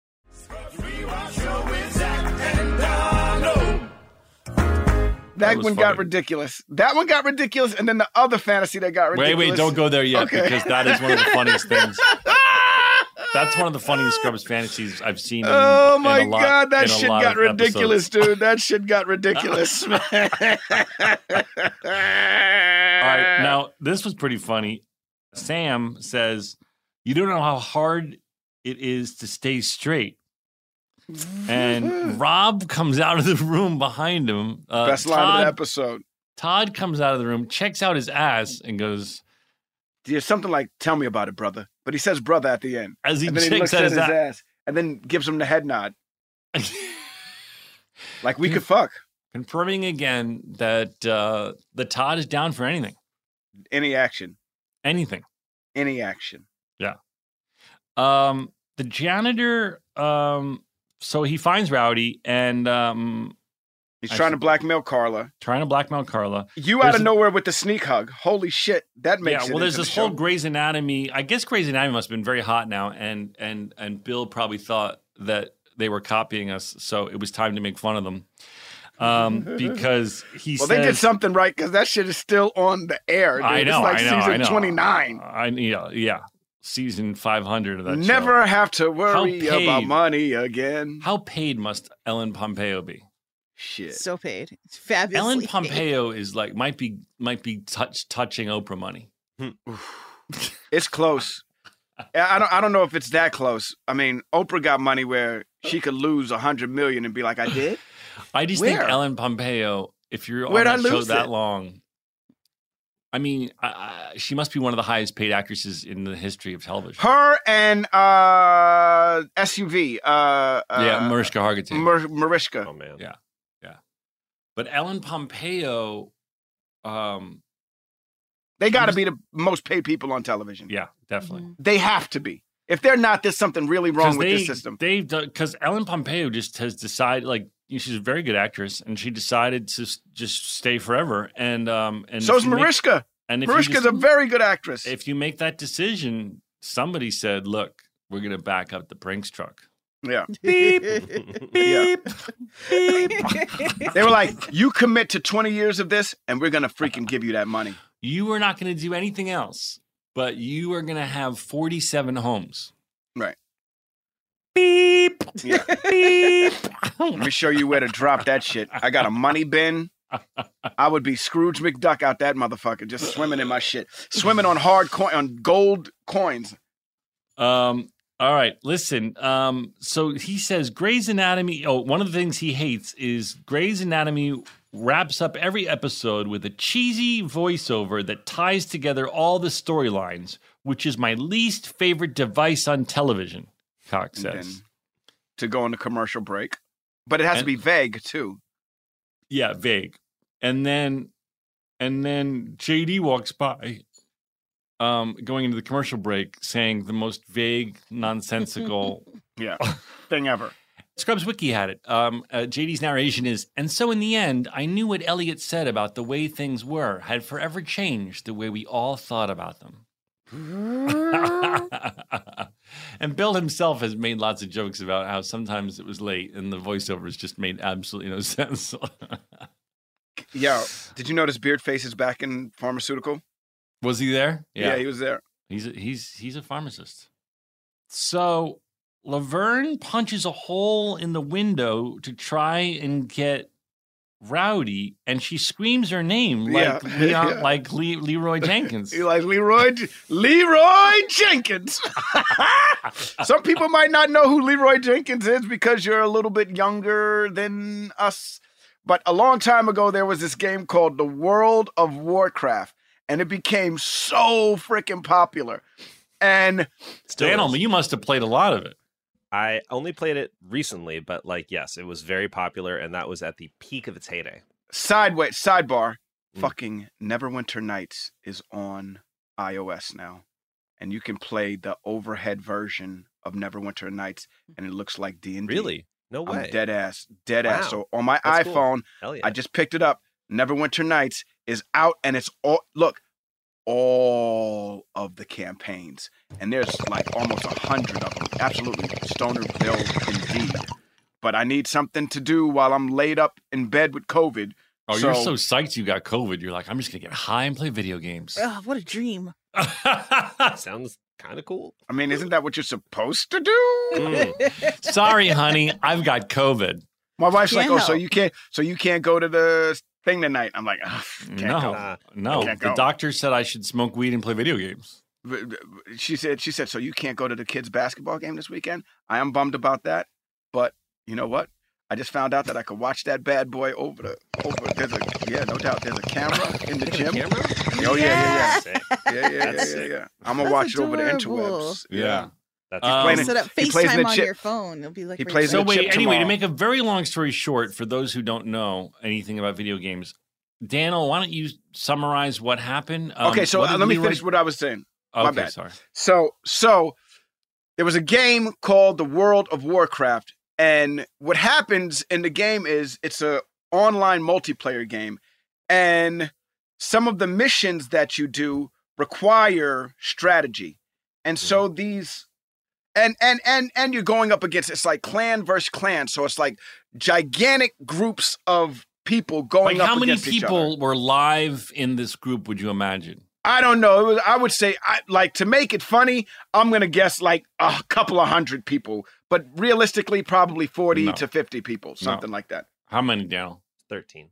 That one got ridiculous. That one got ridiculous, and then the other fantasy that got ridiculous. Wait, don't go there yet, because that is one of the funniest things. That's one of the funniest Scrubs fantasies I've seen. Oh my God, that shit got ridiculous, dude. That shit got ridiculous. All right, now this was pretty funny. Sam says, "You don't know how hard it is to stay straight." And Rob comes out of the room behind him. Best line of the episode. Todd comes out of the room, checks out his ass, and goes, "There's something like, tell me about it, brother." But he says brother at the end. As he and then checks he looks at at his ass and then gives him the head nod. Like we could fuck. Confirming again that the Todd is down for anything. Any action. Anything. Any action. Yeah. The janitor... So he finds Rowdy, and he's trying to blackmail Carla. You out of nowhere with the sneak hug. Holy shit, that makes it. Well, there's this whole Grey's Anatomy. I guess Grey's Anatomy must have been very hot now, and Bill probably thought that they were copying us, so it was time to make fun of them. Because he says, they did something right, because that shit is still on the air. Dude. I know. It's like season 29. Yeah. season 500 of that show. Never have to worry about money again. How paid must Ellen Pompeo be? Shit. So paid. It's fabulous. Ellen Pompeo is like might be touching Oprah money. It's close. I don't know if it's that close. I mean, Oprah got money where she could lose $100 million and be like, I did. I just think Ellen Pompeo, if you're on that show that long, I mean, she must be one of the highest paid actresses in the history of television. Her and SUV. Mariska Hargitay. Mariska. Oh, man. Yeah. But Ellen Pompeo, they got to be the most paid people on television. Yeah, definitely. They have to be. If they're not, there's something really wrong with this system. Because Ellen Pompeo just has decided, like, she's a very good actress, and she decided to just stay forever. And so is Mariska. Mariska's a very good actress. If you make that decision, somebody said, "Look, we're going to back up the Brinks truck." Yeah. Beep. Beep. Beep. They were like, "You commit to 20 years of this, and we're going to freaking give you that money. You are not going to do anything else, but you are going to have 47 homes." Right. Beep. Yeah. Beep. Let me show you where to drop that shit. I got a money bin. I would be Scrooge McDuck out that motherfucker, just swimming in my shit, swimming on on gold coins. All right, listen. So he says Grey's Anatomy. Oh, one of the things he hates is Grey's Anatomy wraps up every episode with a cheesy voiceover that ties together all the storylines, which is my least favorite device on television. Cox says to go on a commercial break, but it has to be vague too. Yeah, vague. And then JD walks by, going into the commercial break, saying the most vague, nonsensical thing ever. Scrubs Wiki had it. JD's narration is, and so in the end, I knew what Elliot said about the way things were had forever changed the way we all thought about them. And Bill himself has made lots of jokes about how sometimes it was late and the voiceovers just made absolutely no sense. Yo, did you notice Beardface is back in pharmaceutical? Was he there? Yeah, he was there. He's a pharmacist. So Laverne punches a hole in the window to try and get Rowdy, and she screams her name like Leroy Jenkins. You like Leroy Jenkins? Some people might not know who Leroy Jenkins is because you're a little bit younger than us. But a long time ago, there was this game called The World of Warcraft, and it became so freaking popular. And Daniel, you must have played a lot of it. I only played it recently, but yes, it was very popular, and that was at the peak of its heyday. Sidebar, fucking Neverwinter Nights is on iOS now, and you can play the overhead version of Neverwinter Nights, and it looks like D&D. Really? No way. I'm dead ass. So on my That's iPhone, cool. I just picked it up. Neverwinter Nights is out, and it's all of the campaigns, and there's like almost 100 of them. Absolutely stoner build indeed. But I need something to do while I'm laid up in bed with COVID. Oh, you're so psyched you got COVID. You're like, I'm just gonna get high and play video games. Oh, what a dream! Sounds kind of cool. I mean, isn't that what you're supposed to do? Sorry, honey, I've got COVID. My wife's like, so you can't go to the thing tonight. I'm like, can't go. No. The doctor said I should smoke weed and play video games. She said, so you can't go to the kids' basketball game this weekend? I am bummed about that, but you know what? I just found out that I could watch that bad boy over. No doubt. There's a camera in the gym. Oh yeah. I'm gonna watch it over the interwebs. Yeah. Set up FaceTime on your phone. It'll be like he plays so wait, anyway, to make a very long story short, for those who don't know anything about video games, Daniel, why don't you summarize what happened? Okay, so let me finish what I was saying. My bad. Sorry. So there was a game called The World of Warcraft, and what happens in the game is it's a online multiplayer game, and some of the missions that you do require strategy, and so these. And you're going up against, it's like clan versus clan. So it's like gigantic groups of people going up against each other. How many people were live in this group, would you imagine? I don't know. I would say, like, to make it funny, I'm going to guess like a couple of hundred people. But realistically, probably 40 to 50 people, something like that. How many, Daniel? 13.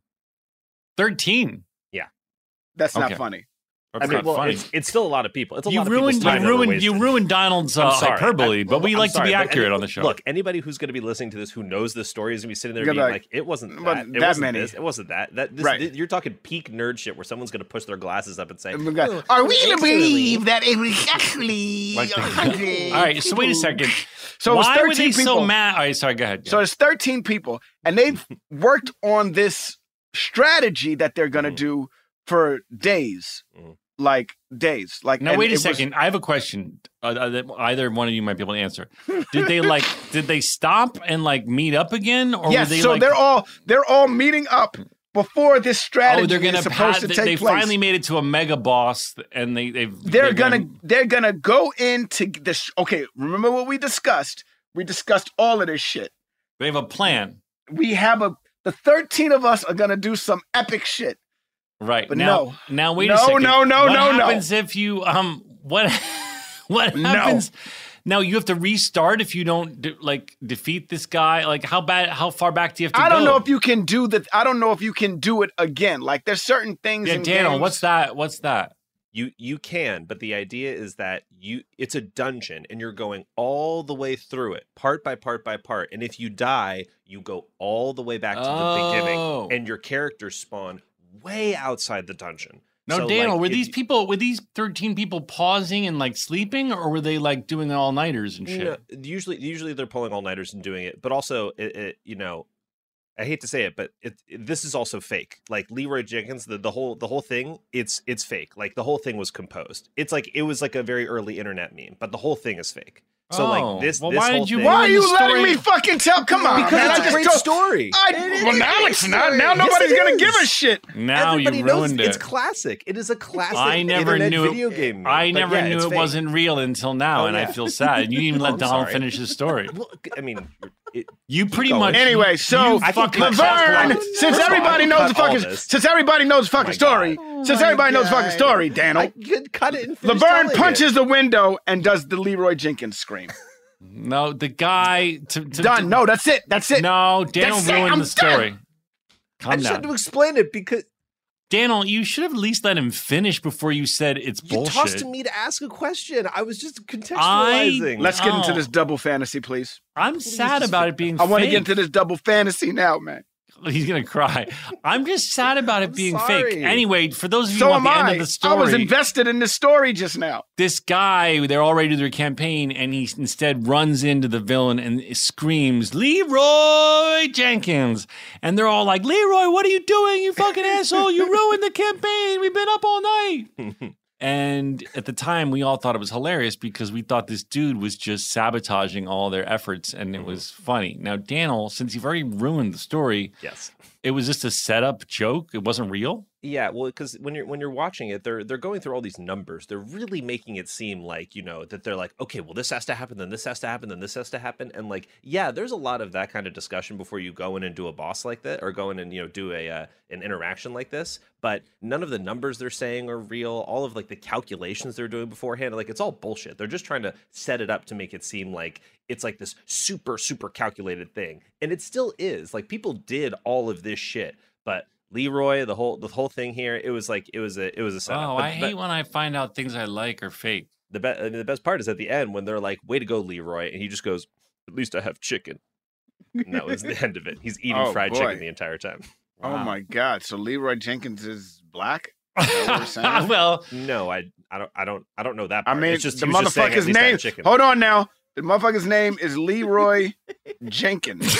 13? Yeah. That's not funny. I mean, well, it's still a lot of people. It's a lot of people's time. You ruined Donald's hyperbole, but we like to be accurate on the show. Look, anybody who's going to be listening to this who knows this story is going to be sitting there being like, it wasn't that. It wasn't many. This. It wasn't that. You're talking peak nerd shit where someone's going to push their glasses up and say, are we to believe that it was actually 100? All right, so wait a second. So why were they so mad? All right, sorry, go ahead. So it's 13 people, and they've worked on this strategy that they're going to do for days. Like days. Like, now wait a second. I have a question that either one of you might be able to answer. Did they stop and like meet up again? Or yes, were they so they're all meeting up before this strategy is supposed to take place. They finally made it to a mega boss, and they're gonna go into this. Okay, remember what we discussed? We discussed all of this shit. They have a plan. We have the 13 of us are gonna do some epic shit. Right. But now wait a second. No. What happens if you what happens? Now you have to restart if you don't defeat this guy. Like how far back do you have to go? I don't know if you can do that. I don't know if you can do it again. Like there's certain things in Daniel, games. What's that? You can, but the idea is that it's a dungeon and you're going all the way through it, part by part by part. And if you die, you go all the way back to the beginning and your characters spawn way outside the dungeon. No, so, Daniel, were these 13 people pausing and like sleeping, or were they like doing all-nighters and shit? Usually they're pulling all-nighters and doing it, but also I hate to say it, but this is also fake. Like Leroy Jenkins, the whole thing, it's fake. Like the whole thing was composed. It's like it was like a very early internet meme, but the whole thing is fake. So like this. Well, this why whole did you? thing, Why are you letting me fucking tell? Come on, because man, it's a great story. Now nobody's gonna give a shit. Now everybody you ruined knows it. It's classic. It is a classic. I never knew video game. I never knew it wasn't real until now, and I feel sad. You didn't even let Donald finish his story. Well, I mean, you pretty much. Anyway, so Laverne, since everybody knows the fucking story, Daniel, I could cut it. Laverne punches the window and does the Leroy Jenkins scream. No, the guy. Done. No, that's it. No, Daniel ruined the story. I just had to explain it because. Daniel, you should have at least let him finish before you said it's bullshit. You tossed to me to ask a question. I was just contextualizing. Let's get into this double fantasy, please. I'm sad about it being I want to get into this double fantasy now, man. He's going to cry. I'm just sad about it being fake. Anyway, for those of you at the end of the story. I was invested in this story just now. This guy, they're all ready to do their campaign, and he instead runs into the villain and screams, Leroy Jenkins. And they're all like, Leroy, what are you doing, you fucking asshole? You ruined the campaign. We've been up all night. And at the time, we all thought it was hilarious because we thought this dude was just sabotaging all their efforts, and it was funny. Now, Daniel, since you've already ruined the story, yes, it was just a setup joke. It wasn't real. Yeah, well, because when you're watching it, they're going through all these numbers. They're really making it seem like, that they're like, okay, well, this has to happen, then this has to happen, then this has to happen, and like, yeah, there's a lot of that kind of discussion before you go in and do a boss like that, or go in and do an interaction like this. But none of the numbers they're saying are real. All of like the calculations they're doing beforehand, like it's all bullshit. They're just trying to set it up to make it seem like it's like this super calculated thing, and it still is. Like people did all of this shit, but Leroy, the whole thing here, it was a setup. Oh, I hate when I find out things I like are fake. The best part is at the end when they're like, "Way to go, Leroy," and he just goes, "At least I have chicken." And that was the end of it. He's eating fried chicken the entire time. Wow. Oh my god! So Leroy Jenkins is black? Is that what we're saying? Well, no, I don't know that part. I mean, it's just the motherfucker's name. Hold on now. The motherfucker's name is Leroy Jenkins.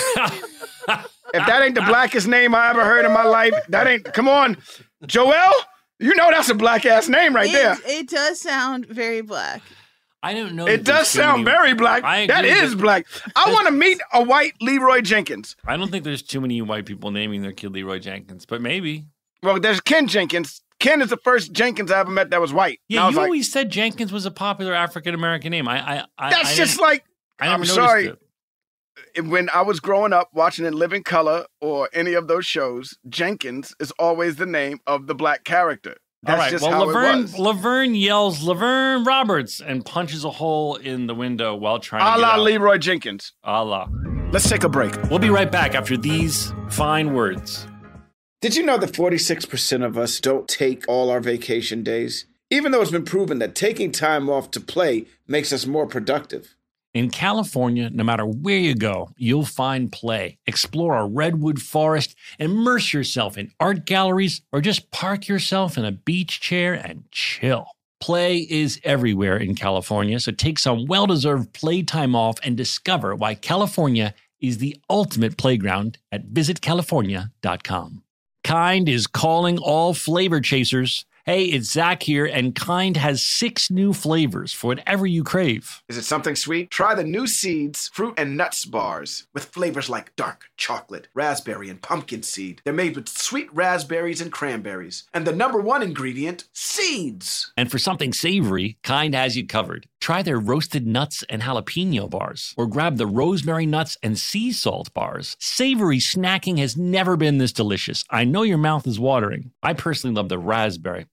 If that ain't the blackest name I ever heard in my life, that ain't. Come on, Joel. You know that's a black ass name right there. It does sound very black. I don't know. It does sound very black. That is black. I want to meet a white Leroy Jenkins. I don't think there's too many white people naming their kid Leroy Jenkins, but maybe. Well, there's Ken Jenkins. Ken is the first Jenkins I ever met that was white. Yeah, you always said Jenkins was a popular African American name. That's just like. I'm sorry. When I was growing up watching In Living Color or any of those shows, Jenkins is always the name of the black character. That's All right. just Well, how it was. Laverne yells, "Laverne Roberts," and punches a hole in the window while trying to get out. Leroy Jenkins. A la. Let's take a break. We'll be right back after these fine words. Did you know that 46% of us don't take all our vacation days? Even though it's been proven that taking time off to play makes us more productive. In California, no matter where you go, you'll find play. Explore a redwood forest, immerse yourself in art galleries, or just park yourself in a beach chair and chill. Play is everywhere in California, so take some well-deserved playtime off and discover why California is the ultimate playground at visitcalifornia.com. Kind is calling all flavor chasers. Hey, it's Zach here, and Kind has 6 new flavors for whatever you crave. Is it something sweet? Try the new Seeds fruit and nuts bars with flavors like dark chocolate, raspberry, and pumpkin seed. They're made with sweet raspberries and cranberries. And the #1 ingredient, seeds. And for something savory, Kind has you covered. Try their roasted nuts and jalapeno bars, or grab the rosemary nuts and sea salt bars. Savory snacking has never been this delicious. I know your mouth is watering. I personally love the raspberry.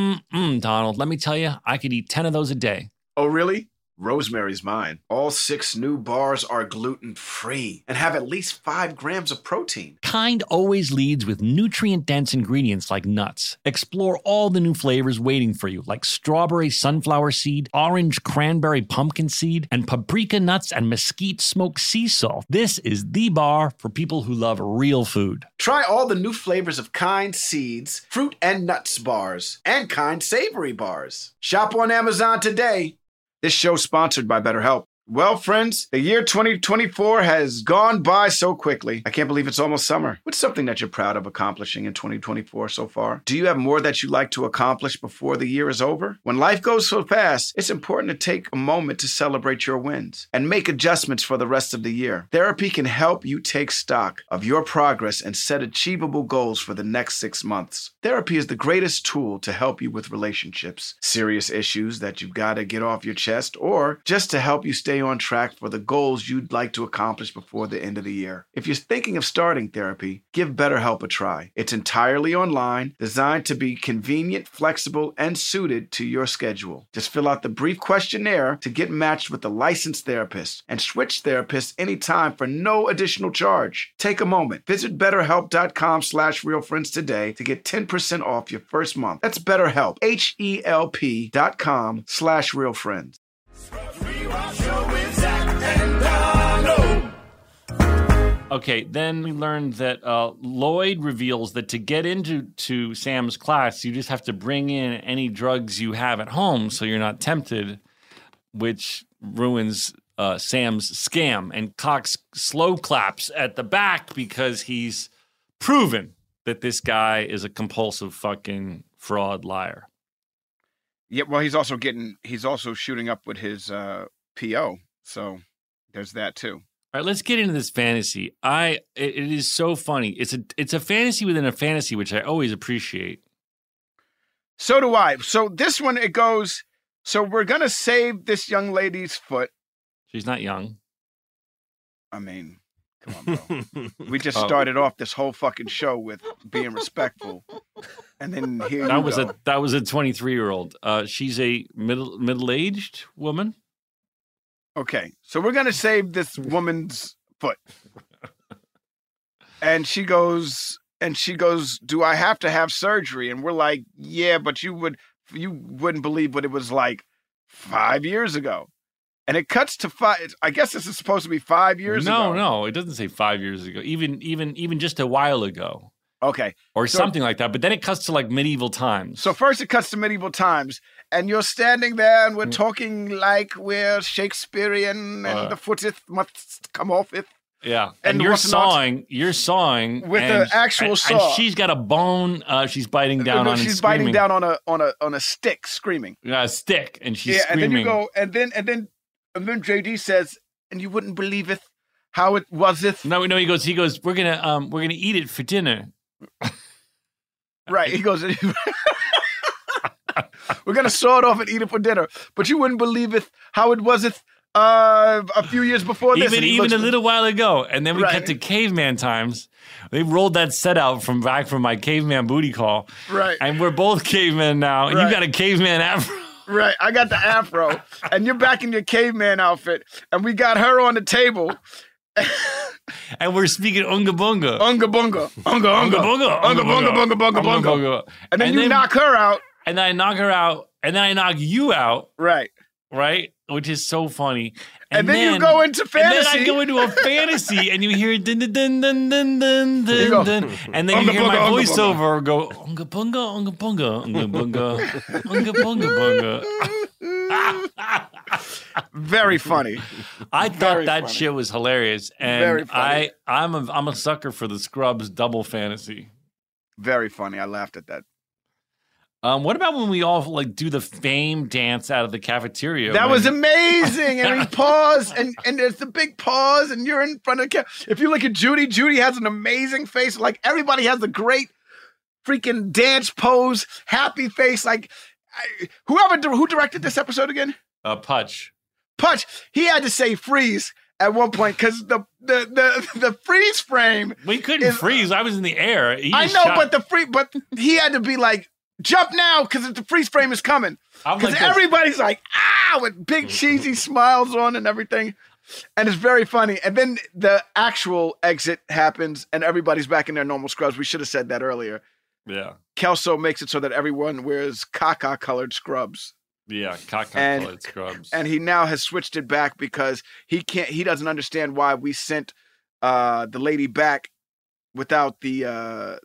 Donald, let me tell you, I could eat 10 of those a day. Oh, really? Rosemary's mine. All 6 new bars are gluten-free and have at least 5 grams of protein. Kind always leads with nutrient-dense ingredients like nuts. Explore all the new flavors waiting for you, like strawberry sunflower seed, orange cranberry pumpkin seed, and paprika nuts and mesquite smoked sea salt. This is the bar for people who love real food. Try all the new flavors of Kind Seeds, fruit and nuts bars, and Kind Savory bars. Shop on Amazon today. This show's sponsored by BetterHelp. Well, friends, the year 2024 has gone by so quickly. I can't believe it's almost summer. What's something that you're proud of accomplishing in 2024 so far? Do you have more that you'd like to accomplish before the year is over? When life goes so fast, it's important to take a moment to celebrate your wins and make adjustments for the rest of the year. Therapy can help you take stock of your progress and set achievable goals for the next 6 months. Therapy is the greatest tool to help you with relationships, serious issues that you've got to get off your chest, or just to help you stay on track for the goals you'd like to accomplish before the end of the year. If you're thinking of starting therapy, give BetterHelp a try. It's entirely online, designed to be convenient, flexible, and suited to your schedule. Just fill out the brief questionnaire to get matched with a licensed therapist and switch therapists anytime for no additional charge. Take a moment. Visit BetterHelp.com/realfriends today to get 10% off your first month. That's BetterHelp, HELP.com/realfriends. Okay, then we learned that Lloyd reveals that to get into Sam's class, you just have to bring in any drugs you have at home so you're not tempted, which ruins Sam's scam. And Cox slow claps at the back because he's proven that this guy is a compulsive fucking fraud liar. Yeah, well, he's also shooting up with his PO, so there's that too. All right, let's get into this fantasy. It is so funny. It's a fantasy within a fantasy, which I always appreciate. So do I. So this one, it goes, so we're going to save this young lady's foot. She's not young. I mean, come on, bro. We just started off this whole fucking show with being respectful. And then here that was a 23-year-old. She's a middle-aged woman. Okay, so we're going to save this woman's foot. And she goes, do I have to have surgery? And we're like, yeah, but you wouldn't believe what it was like 5 years ago. And it cuts to 5. I guess this is supposed to be 5 years ago. No, it doesn't say 5 years ago. Even just a while ago. Okay. Or something like that. But then it cuts to like medieval times. So first it cuts to medieval times. And you're standing there and we're talking like we're Shakespearean and the footeth must come off it. Yeah. And you're sawing with an actual saw. And she's got a bone she's biting down on. She's biting down on a stick, screaming. Yeah, a stick. And she's screaming. And then you go, and then JD says, and you wouldn't believe it, how it was it. No, he goes, we're gonna eat it for dinner. Right. He goes, we're going to saw it off and eat it for dinner. But you wouldn't believe it, how it was it A few years before this. Even a little while ago. And then we cut to caveman times. They rolled that set out from my caveman booty call. Right. And we're both cavemen now. And you got a caveman afro. Right. I got the afro. And you're back in your caveman outfit. And we got her on the table. And we're speaking unga bunga. Unga bunga. Unga unga. Unga bunga bunga bunga bunga. And then you knock her out. And then I knock her out. And then I knock you out. Right. Right? Which is so funny. And then you go into fantasy. And then I go into a fantasy and you hear dun dun dun dun dun dun dun dun. And then you hear my voiceover go unga bunga, unga bunga, unga bunga, unga bunga bunga. Very funny. I thought that shit was hilarious. And very funny. I'm a sucker for the Scrubs double fantasy. Very funny. I laughed at that. What about when we all like do the fame dance out of the cafeteria? That was amazing. And we pause and there's the big pause and you're in front of the camera. If you look at Judy has an amazing face. Like everybody has a great freaking dance pose, happy face. Like who directed this episode again? Putch. He had to say freeze at one point because the freeze frame. We couldn't freeze. I was in the air. I know, but he had to be like, jump now because the freeze frame is coming. Because everybody's like, with big cheesy smiles on and everything. And it's very funny. And then the actual exit happens and everybody's back in their normal scrubs. We should have said that earlier. Yeah. Kelso makes it so that everyone wears caca-colored scrubs. Yeah, caca-colored scrubs. And he now has switched it back because he doesn't understand why we sent the lady back without the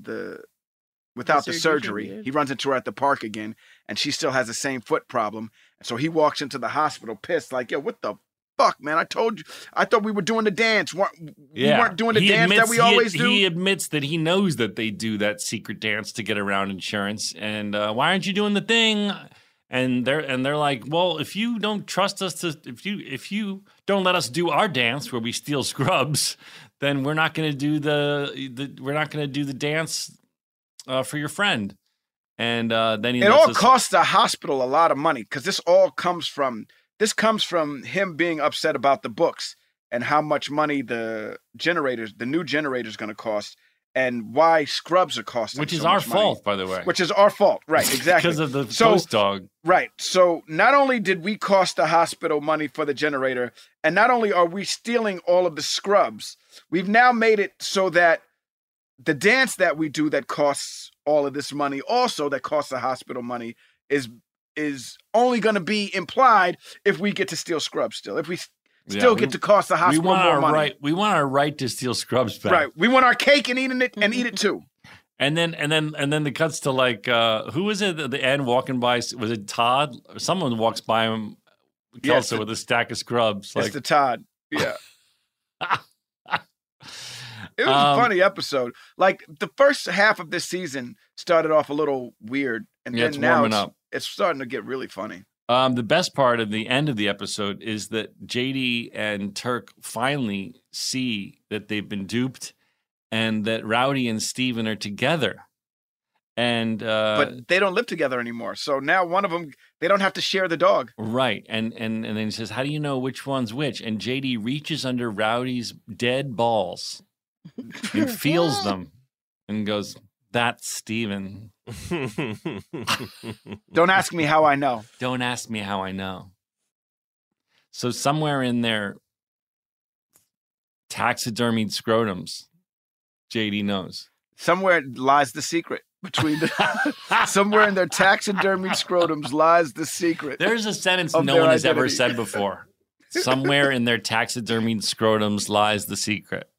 surgery. Yeah. He runs into her at the park again, and she still has the same foot problem. And so he walks into the hospital pissed, like, yo, what the fuck, man? I told you. I thought we were doing the dance. We weren't doing the dance that we always do. He admits that he knows that they do that secret dance to get around insurance. And why aren't you doing the thing? And they're like, well, if you don't trust us if you don't let us do our dance where we steal scrubs, then we're not going to do the dance for your friend. And then it all costs the hospital a lot of money because this comes from him being upset about the books and how much money the new generator is going to cost and why scrubs are costing which is so our much fault money. By the way, which is our fault, right? Exactly. Because of the post dog, right? So not only did we cost the hospital money for the generator, and not only are we stealing all of the scrubs, we've now made it so that the dance that we do that costs all of this money, also that costs the hospital money, is only going to be implied if we get to steal scrubs still. If we still get to cost the hospital more money. We want our right to steal scrubs back. Right. We want our cake and eat it too. And then the cuts to like who was it at the end walking by? Was it Todd? Someone walks by him, Kelso, with a stack of scrubs. It's the Todd. Yeah. It was a funny episode. Like the first half of this season started off a little weird, and then now it's starting to get really funny. The best part of the end of the episode is that JD and Turk finally see that they've been duped, and that Rowdy and Steven are together. And but they don't live together anymore. So now one of them, they don't have to share the dog. Right. And then he says, "How do you know which one's which?" And JD reaches under Rowdy's dead balls and feels them and goes, "That's Steven." Don't ask me how I know. Don't ask me how I know. So somewhere in their taxidermied scrotums, JD knows. Somewhere lies the secret. Somewhere in their taxidermied scrotums lies the secret. There's a sentence no one has ever said before. Somewhere in their taxidermied scrotums lies the secret.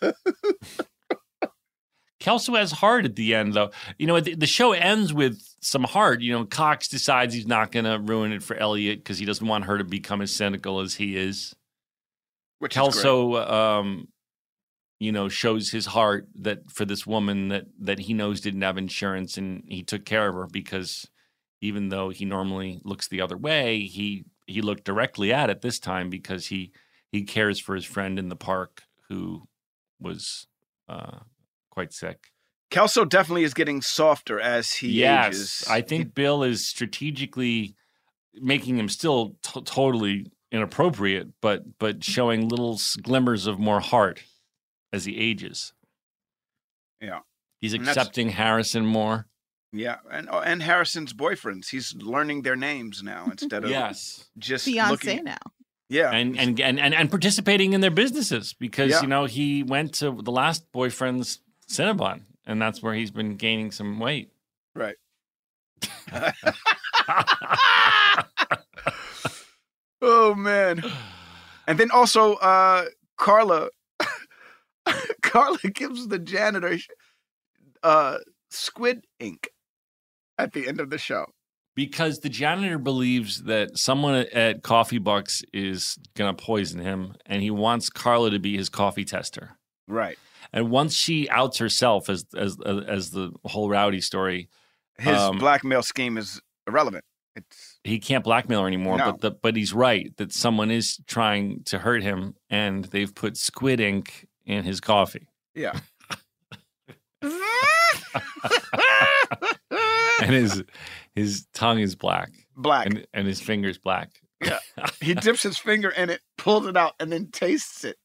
Kelso has heart at the end, though. You know, the show ends with some heart. You know, Cox decides he's not going to ruin it for Elliot because he doesn't want her to become as cynical as he is. Which Kelso, shows his heart that for this woman that he knows didn't have insurance, and he took care of her because even though he normally looks the other way, he looked directly at it this time because he cares for his friend in the park who was quite sick. Kelso definitely is getting softer as he ages. I think Bill is strategically making him still totally inappropriate, but showing little glimmers of more heart as he ages. Yeah. He's accepting Harrison more. Yeah, and Harrison's boyfriends. He's learning their names now instead of just fiancé now. Yeah, and participating in their businesses because he went to the last boyfriend's Cinnabon, and that's where he's been gaining some weight. Right. Oh man! And then also, Carla gives the janitor squid ink at the end of the show. Because the janitor believes that someone at Coffee Bucks is going to poison him, and he wants Carla to be his coffee tester. Right. And once she outs herself as the whole Rowdy story, his blackmail scheme is irrelevant. He can't blackmail her anymore. No. But he's right that someone is trying to hurt him, and they've put squid ink in his coffee. Yeah. And his tongue is black. And his finger's black. Yeah. He dips his finger in it, pulls it out, and then tastes it.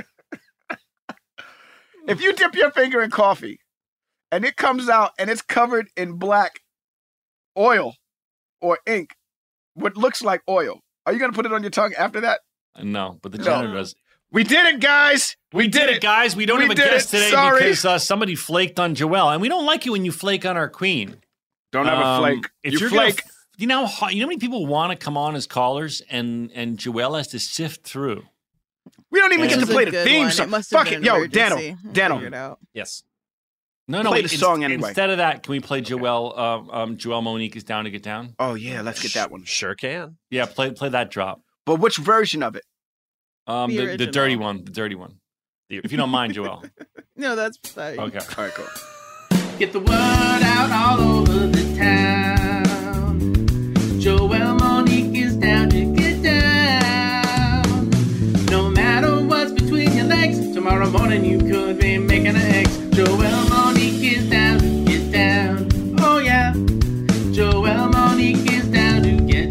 If you dip your finger in coffee and it comes out and it's covered in black oil or ink, what looks like oil, are you going to put it on your tongue after that? No, but the janitor does. We did it, guys. We did it, guys. We don't have a guest today because somebody flaked on Joelle, and we don't like it when you flake on our queen. Don't have a flake. If you flake. You know how many people want to come on as callers, and Joelle has to sift through. We don't even get to play the theme song. Fuck it, yo, Daniel. Yes. No. Play the song anyway. Instead of that, can we play Joelle? Joelle Monique is down to get down. Oh yeah, let's get that one. Sure can. Yeah, play that drop. But which version of it? The dirty one. The dirty one. If you don't mind, Joelle. No, that's fine. Okay. All right, cool. Get the word out all over the town. Joelle Monique is down to get down. No matter what's between your legs, tomorrow morning you could be making an X. Joelle Monique is down to get down. Oh yeah. Joelle Monique is down to get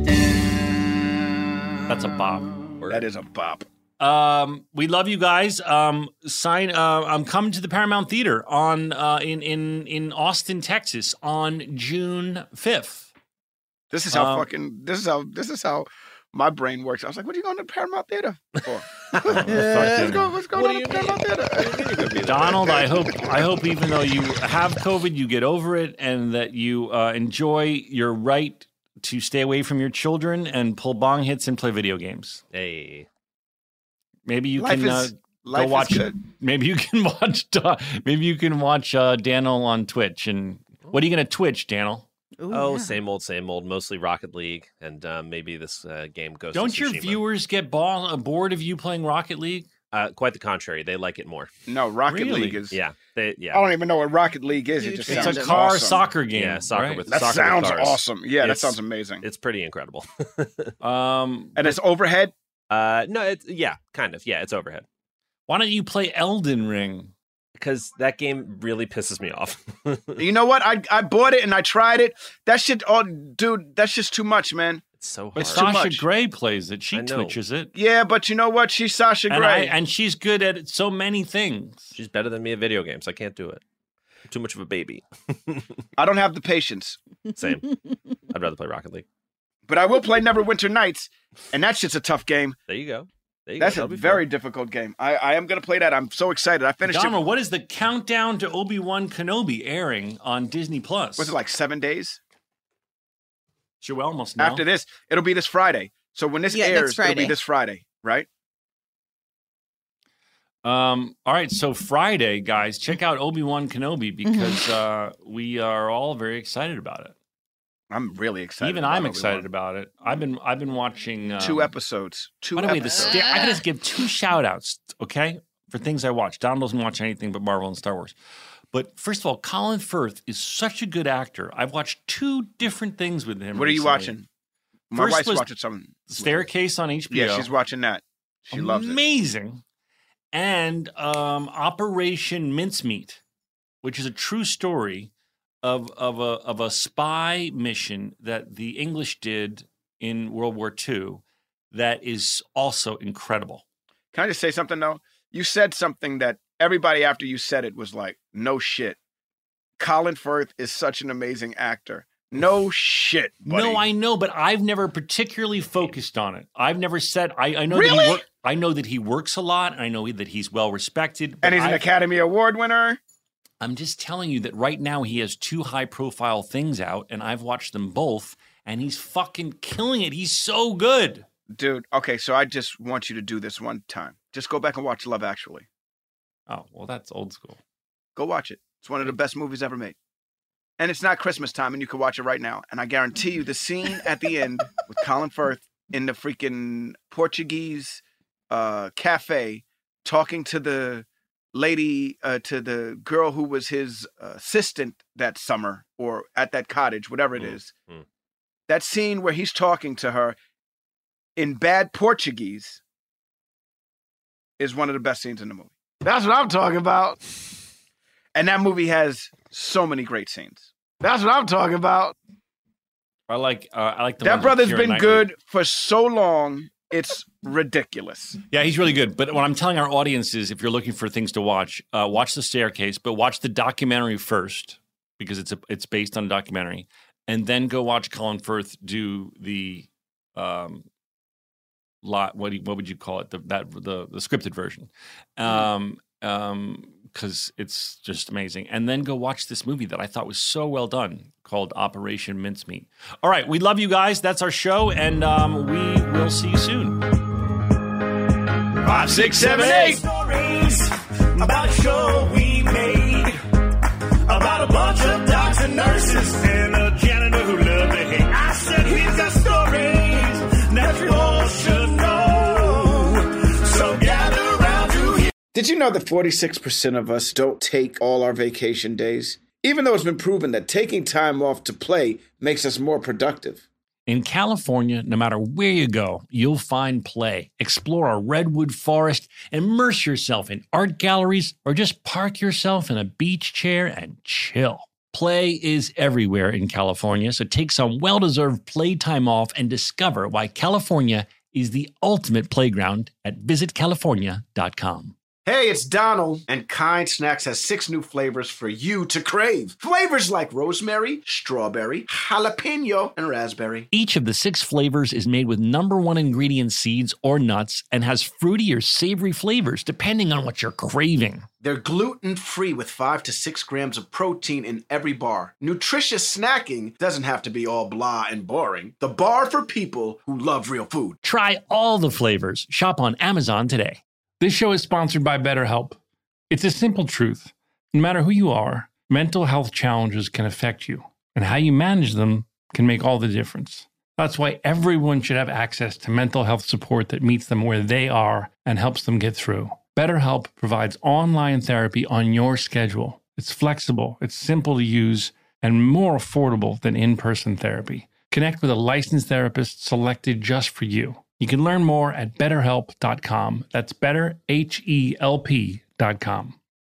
down. That's a bop. That is a bop. We love you guys. Come to the Paramount Theater on in Austin, Texas on June 5th. This is how my brain works. I was like, what are you going to Paramount Theater for? Let's go to the Paramount Theater. Donald, I hope even though you have COVID, you get over it and that you enjoy your right to stay away from your children and pull bong hits and play video games. Hey. Maybe you can go watch. Maybe you can watch. Maybe you can watch Daniel on Twitch. And what are you going to Twitch, Daniel? Ooh, same old. Mostly Rocket League, and maybe this game goes. Don't your viewers get bored of you playing Rocket League? Quite the contrary. They like it more. No, Rocket League is. Yeah. I don't even know what Rocket League is. It's a car soccer game. Yeah, soccer right? with that soccer sounds with cars. awesome. Yeah, that sounds amazing. It's pretty incredible. And it's overhead. No, it's kind of. Yeah, it's overhead. Why don't you play Elden Ring? Because that game really pisses me off. You know what? I bought it and I tried it. That shit, dude, that's just too much, man. It's so hard. But Sasha Grey plays it. She twitches it. Yeah, but you know what? She's Sasha Grey. And she's good at so many things. She's better than me at video games. I can't do it. I'm too much of a baby. I don't have the patience. Same. I'd rather play Rocket League. But I will play Neverwinter Nights, and that's just a tough game. There you go. That's a very difficult game. I am going to play that. I'm so excited. I finished it. What is the countdown to Obi-Wan Kenobi airing on Disney+? Was it like 7 days? Joelle must know. After this, it'll be this Friday. So when this airs, it'll be this Friday, right? All right, so Friday, guys, check out Obi-Wan Kenobi because we are all very excited about it. I'm really excited. Even I'm excited about it. I've been watching 2 episodes. By the way, I gotta give 2 shout outs, okay, for things I watch. Don doesn't watch anything but Marvel and Star Wars. But first of all, Colin Firth is such a good actor. I've watched 2 different things with him. What are you watching? My wife's watching something. Staircase on HBO. Yeah, she's watching that. She loves it. Amazing. And Operation Mincemeat, which is a true story of a spy mission that the English did in World War II that is also incredible. Can I just say something, though? You said something that everybody after you said it was like, no shit. Colin Firth is such an amazing actor. No shit, buddy. No, I know, but I've never particularly focused on it. I've never said, I know really? I know that he works a lot, and I know that he's well respected. And he's an Academy Award winner. I'm just telling you that right now he has 2 high-profile things out, and I've watched them both, and he's fucking killing it. He's so good. Dude, okay, so I just want you to do this one time. Just go back and watch Love Actually. Oh, well, that's old school. Go watch it. It's one of the best movies ever made. And it's not Christmas time, and you can watch it right now. And I guarantee you the scene at the end with Colin Firth in the freaking Portuguese cafe talking to the lady, to the girl who was his assistant that summer or at that cottage, whatever it is. That scene where he's talking to her in bad Portuguese is one of the best scenes in the movie. That's what I'm talking about. And that movie has so many great scenes. That's what I'm talking about. I like the that brother's been good for so long. It's ridiculous. Yeah, he's really good. But what I'm telling our audience is, if you're looking for things to watch, watch The Staircase, but watch the documentary first because it's based on a documentary, and then go watch Colin Firth do the what would you call it? The scripted version. Because it's just amazing. And then go watch this movie that I thought was so well done called Operation Mincemeat. All right, we love you guys. That's our show, and we will see you soon. 5, 6, 7, 8 stories about a show we made about a bunch of doctors and nurses and a janitor who loved to hate. I said he's got stories that you all should know. So gather around to hear. Did you know that 46% of us don't take all our vacation days? Even though it's been proven that taking time off to play makes us more productive. In California, no matter where you go, you'll find play. Explore a redwood forest, immerse yourself in art galleries, or just park yourself in a beach chair and chill. Play is everywhere in California, so take some well-deserved playtime off and discover why California is the ultimate playground at visitcalifornia.com. Hey, it's Donald, and Kind Snacks has 6 new flavors for you to crave. Flavors like rosemary, strawberry, jalapeno, and raspberry. Each of the 6 flavors is made with #1 ingredient seeds or nuts and has fruity or savory flavors depending on what you're craving. They're gluten-free with 5 to 6 grams of protein in every bar. Nutritious snacking doesn't have to be all blah and boring. The bar for people who love real food. Try all the flavors. Shop on Amazon today. This show is sponsored by BetterHelp. It's a simple truth. No matter who you are, mental health challenges can affect you, and how you manage them can make all the difference. That's why everyone should have access to mental health support that meets them where they are and helps them get through. BetterHelp provides online therapy on your schedule. It's flexible, it's simple to use, and more affordable than in-person therapy. Connect with a licensed therapist selected just for you. You can learn more at betterhelp.com. That's betterhelp.com.